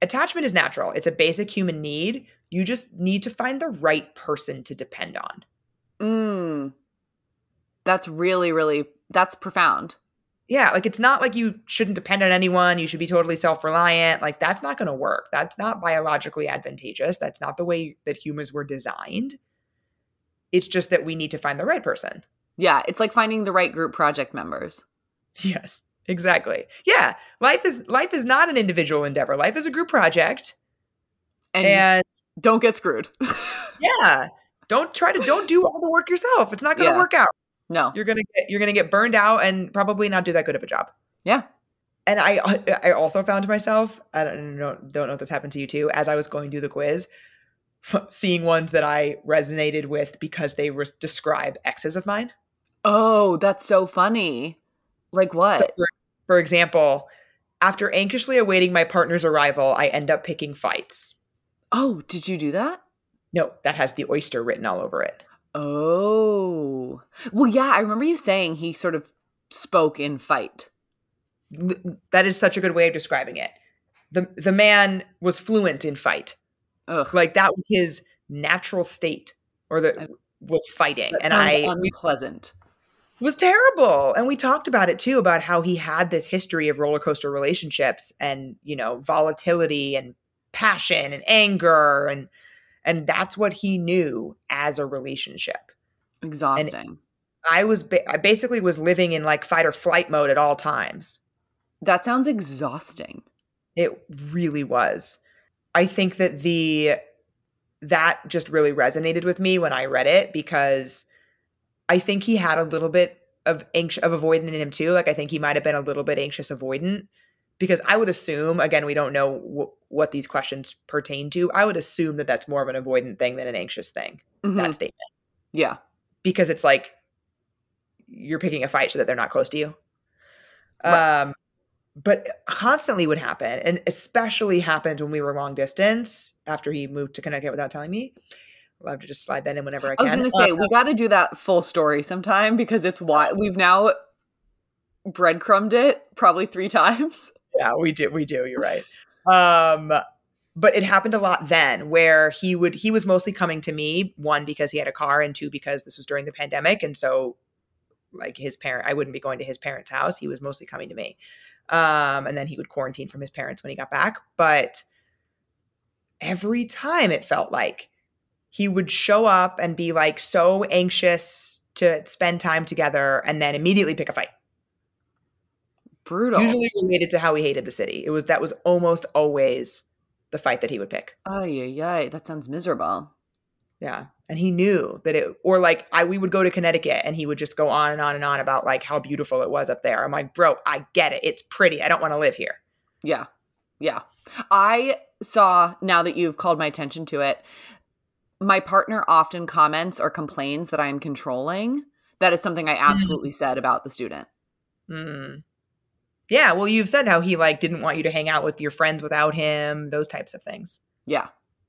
attachment is natural. It's a basic human need. You just need to find the right person to depend on. Mm. That's really, really, that's profound. Yeah, like it's not like you shouldn't depend on anyone. You should be totally self-reliant. Like that's not going to work. That's not biologically advantageous. That's not the way that humans were designed. It's just that we need to find the right person. Yeah, it's like finding the right group project members. Yes, exactly. Yeah, life is life is not an individual endeavor. Life is a group project. And, and don't get screwed. Yeah. Don't try to don't do all the work yourself. It's not going to Yeah. work out. No. You're going to get you're going to get burned out and probably not do that good of a job. Yeah. And I I also found myself, I don't know don't know if this happened to you too, as I was going through the quiz, f- seeing ones that I resonated with because they re- describe exes of mine. Oh, that's so funny. Like what? So for, for example, after anxiously awaiting my partner's arrival, I end up picking fights. Oh, did you do that? No, that has the oyster written all over it. Oh. Well, yeah, I remember you saying he sort of spoke in fight. That is such a good way of describing it. The the man was fluent in fight. Ugh. Like that was his natural state, or the was fighting. That and sounds I unpleasant. It was terrible. And we talked about it too, about how he had this history of roller coaster relationships and, you know, volatility and passion and anger. And and that's what he knew as a relationship. Exhausting. And I was ba- I basically was living in like fight or flight mode at all times. That sounds exhausting. It really was. I think that the that just really resonated with me when I read it, because I think he had a little bit of anxious of avoidant in him too. Like I think he might have been a little bit anxious avoidant, because I would assume, again, we don't know w- what these questions pertain to. I would assume that that's more of an avoidant thing than an anxious thing. Mhm. That statement, Yeah. because it's like you're picking a fight so that they're not close to you. Right. Um, but constantly would happen, and especially happened when we were long distance after he moved to Connecticut without telling me. I'll have to just slide that in whenever I I can. was going to say, Uh, we got to do that full story sometime, because it's why we've now breadcrumbed it probably three times. yeah, we do. We do. You're right. Um, but it happened a lot then, where he would, he was mostly coming to me, one, because he had a car, and two, because this was during the pandemic. And so like his parent, I wouldn't be going to his parents' house. He was mostly coming to me. Um, and then he would quarantine from his parents when he got back. But every time it felt like he would show up and be like so anxious to spend time together, and then immediately pick a fight. Brutal. Usually related to how he hated the city. It was, that was almost always the fight that he would pick. Ay, ay, ay. That sounds miserable. Yeah. And he knew that it, or like I, we would go to Connecticut and he would just go on and on and on about like how beautiful it was up there. I'm like, bro, I get it. It's pretty. I don't want to live here. Yeah. Yeah. I saw, now that you've called my attention to it, my partner often comments or complains that I'm controlling. That is something I absolutely mm. said about the student. Mm. Yeah. Well, you've said how he like didn't want you to hang out with your friends without him, those types of things. Yeah.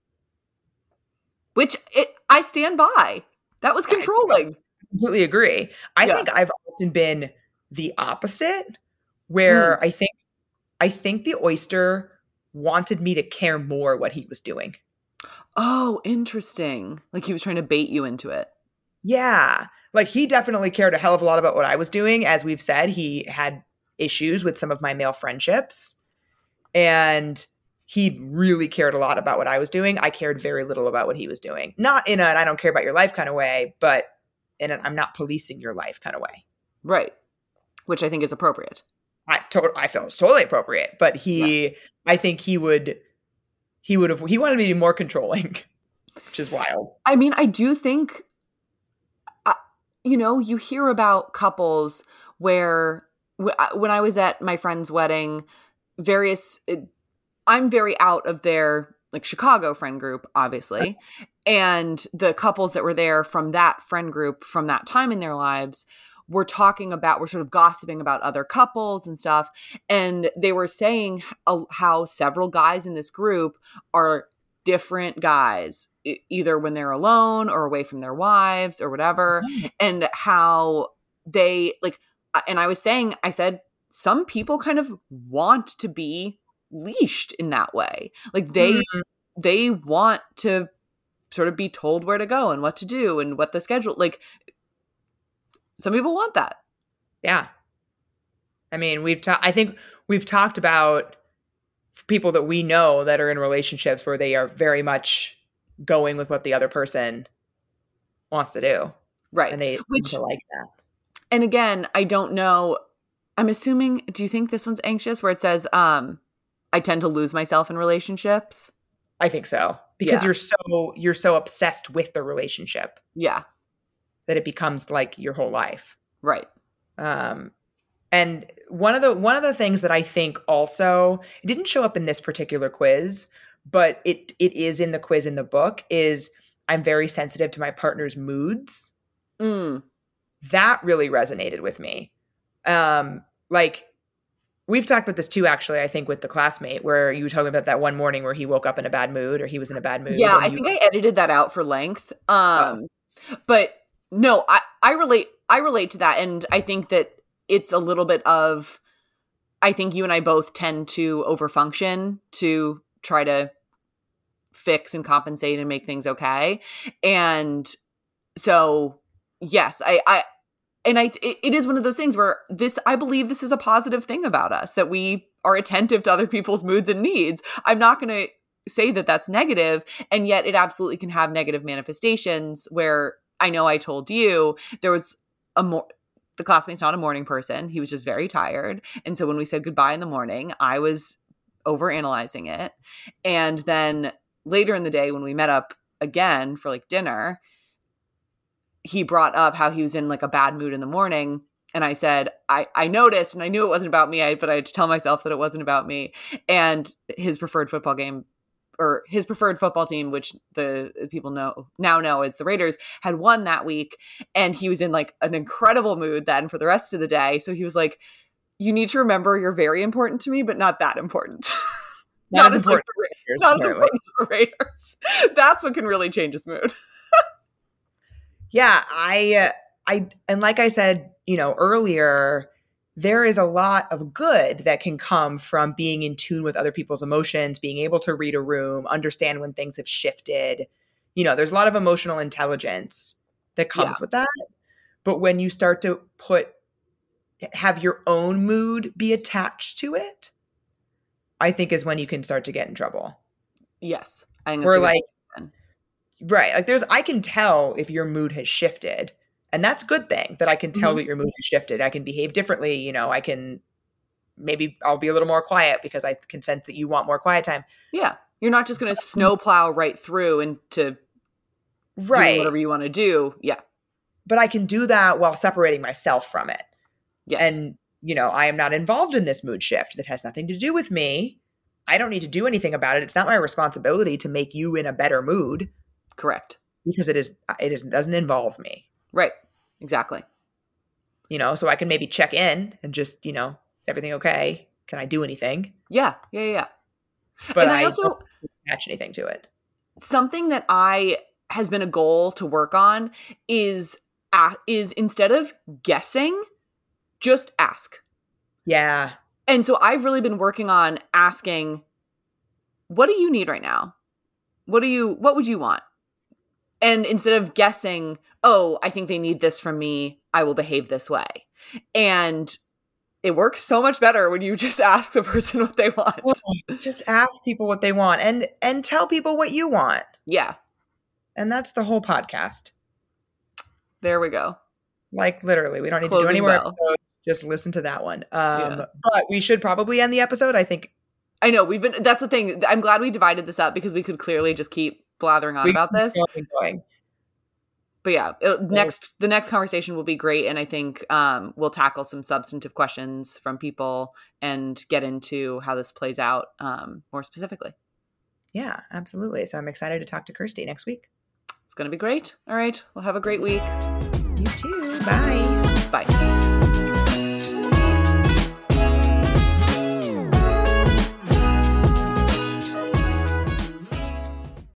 Which it, I stand by. That was controlling. I completely agree. I yeah. think I've often been the opposite, where mm. I think I think the oyster wanted me to care more what he was doing. Oh, interesting. Like he was trying to bait you into it. Yeah. Like he definitely cared a hell of a lot about what I was doing. As we've said, he had issues with some of my male friendships. And he really cared a lot about what I was doing. I cared very little about what he was doing. Not in an I don't care about your life kind of way, but in an I'm not policing your life kind of way. Right. Which I think is appropriate. I, to- I feel it's totally appropriate. But he, yeah. I think he would, he would have, he wanted me to be more controlling, which is wild. I mean, I do think, uh, you know, you hear about couples where, w- when I was at my friend's wedding, various, it, I'm very out of their like Chicago friend group, obviously. And the couples that were there from that friend group from that time in their lives were talking about, we're sort of gossiping about other couples and stuff. And they were saying how several guys in this group are different guys, either when they're alone or away from their wives or whatever. Mm-hmm. And how they like, and I was saying, I said, some people kind of want to be leashed in that way. Like they Mm. they want to sort of be told where to go and what to do and what the schedule, like some people want that. Yeah. I mean, we've ta- I think we've talked about people that we know that are in relationships where they are very much going with what the other person wants to do. Right. And they Which, seem to like that. And again, I don't know. I'm assuming, do you think this one's anxious where it says, um, I tend to lose myself in relationships? I think so. Because Yeah. you're so you're so obsessed with the relationship Yeah. that it becomes like your whole life. Right. Um and one of the one of the things that I think also, it didn't show up in this particular quiz, but it it is in the quiz in the book, is I'm very sensitive to my partner's moods. Mm. That really resonated with me. Um, like we've talked about this too, actually, I think with the classmate, where you were talking about that one morning where he woke up in a bad mood or he was in a bad mood. Yeah, and I you- think I edited that out for length. Um, but no, I, I relate, I relate to that. And I think that it's a little bit of, I think you and I both tend to overfunction to try to fix and compensate and make things okay. And so, yes, I, I, and I, it, it is one of those things where this, I believe this is a positive thing about us, that we are attentive to other people's moods and needs. I'm not going to say that that's negative, and yet it absolutely can have negative manifestations where I know I told you there was a more, the classmate's not a morning person. He was just very tired. And so when we said goodbye in the morning, I was overanalyzing it. And then later in the day when we met up again for like dinner, he brought up how he was in like a bad mood in the morning. And I said, I, I noticed, and I knew it wasn't about me, I, but I had to tell myself that it wasn't about me. And his preferred football game, or his preferred football team, which the people know now know as the Raiders, had won that week. And he was in like an incredible mood then for the rest of the day. So he was like, you need to remember you're very important to me, but not that important. Not, not as as like important. the, Raiders, not as apparently. important as the Raiders. That's what can really change his mood. Yeah, I, uh, I, and like I said, you know, earlier, there is a lot of good that can come from being in tune with other people's emotions, being able to read a room, understand when things have shifted. You know, there's a lot of emotional intelligence that comes Yeah. with that. But when you start to put, have your own mood be attached to it, I think is when you can start to get in trouble. Yes. I think that's We're a good like, question. right. Like there's, I can tell if your mood has shifted, and that's a good thing that I can tell Mhm. that your mood has shifted. I can behave differently. You know, I can, maybe I'll be a little more quiet because I can sense that you want more quiet time. Yeah. You're not just going to snowplow right through into doing Right. whatever you want to do. Yeah. But I can do that while separating myself from it. Yes. And, you know, I am not involved in this mood shift. That has nothing to do with me. I don't need to do anything about it. It's not my responsibility to make you in a better mood Correct. because it is, it is, doesn't involve me. Right. Exactly. You know, so I can maybe check in and just, you know, is everything okay? Can I do anything? Yeah. Yeah. Yeah. But and I, I also, don't attach anything to it. something that I has been a goal to work on is, uh, is instead of guessing, just ask. Yeah. And so I've really been working on asking, what do you need right now? What do you, what would you want? And instead of guessing, oh, I think they need this from me, I will behave this way. And it works so much better when you just ask the person what they want. Just ask people what they want and and tell people what you want. Yeah, And that's the whole podcast. there we go. Like literally, we don't need to Closing do any more bell. episodes. Just listen to that one. Um, Yeah. But we should probably end the episode. I think I know, we've been, that's the thing. I'm glad we divided this up because we could clearly just keep blathering on we about keep this. going, going. But yeah, it, next the next conversation will be great, and I think um, we'll tackle some substantive questions from people and get into how this plays out um, more specifically. Yeah, absolutely. So I'm excited to talk to Kirsty next week. It's going to be great. All right, well, have a great week. You too. Bye. Bye.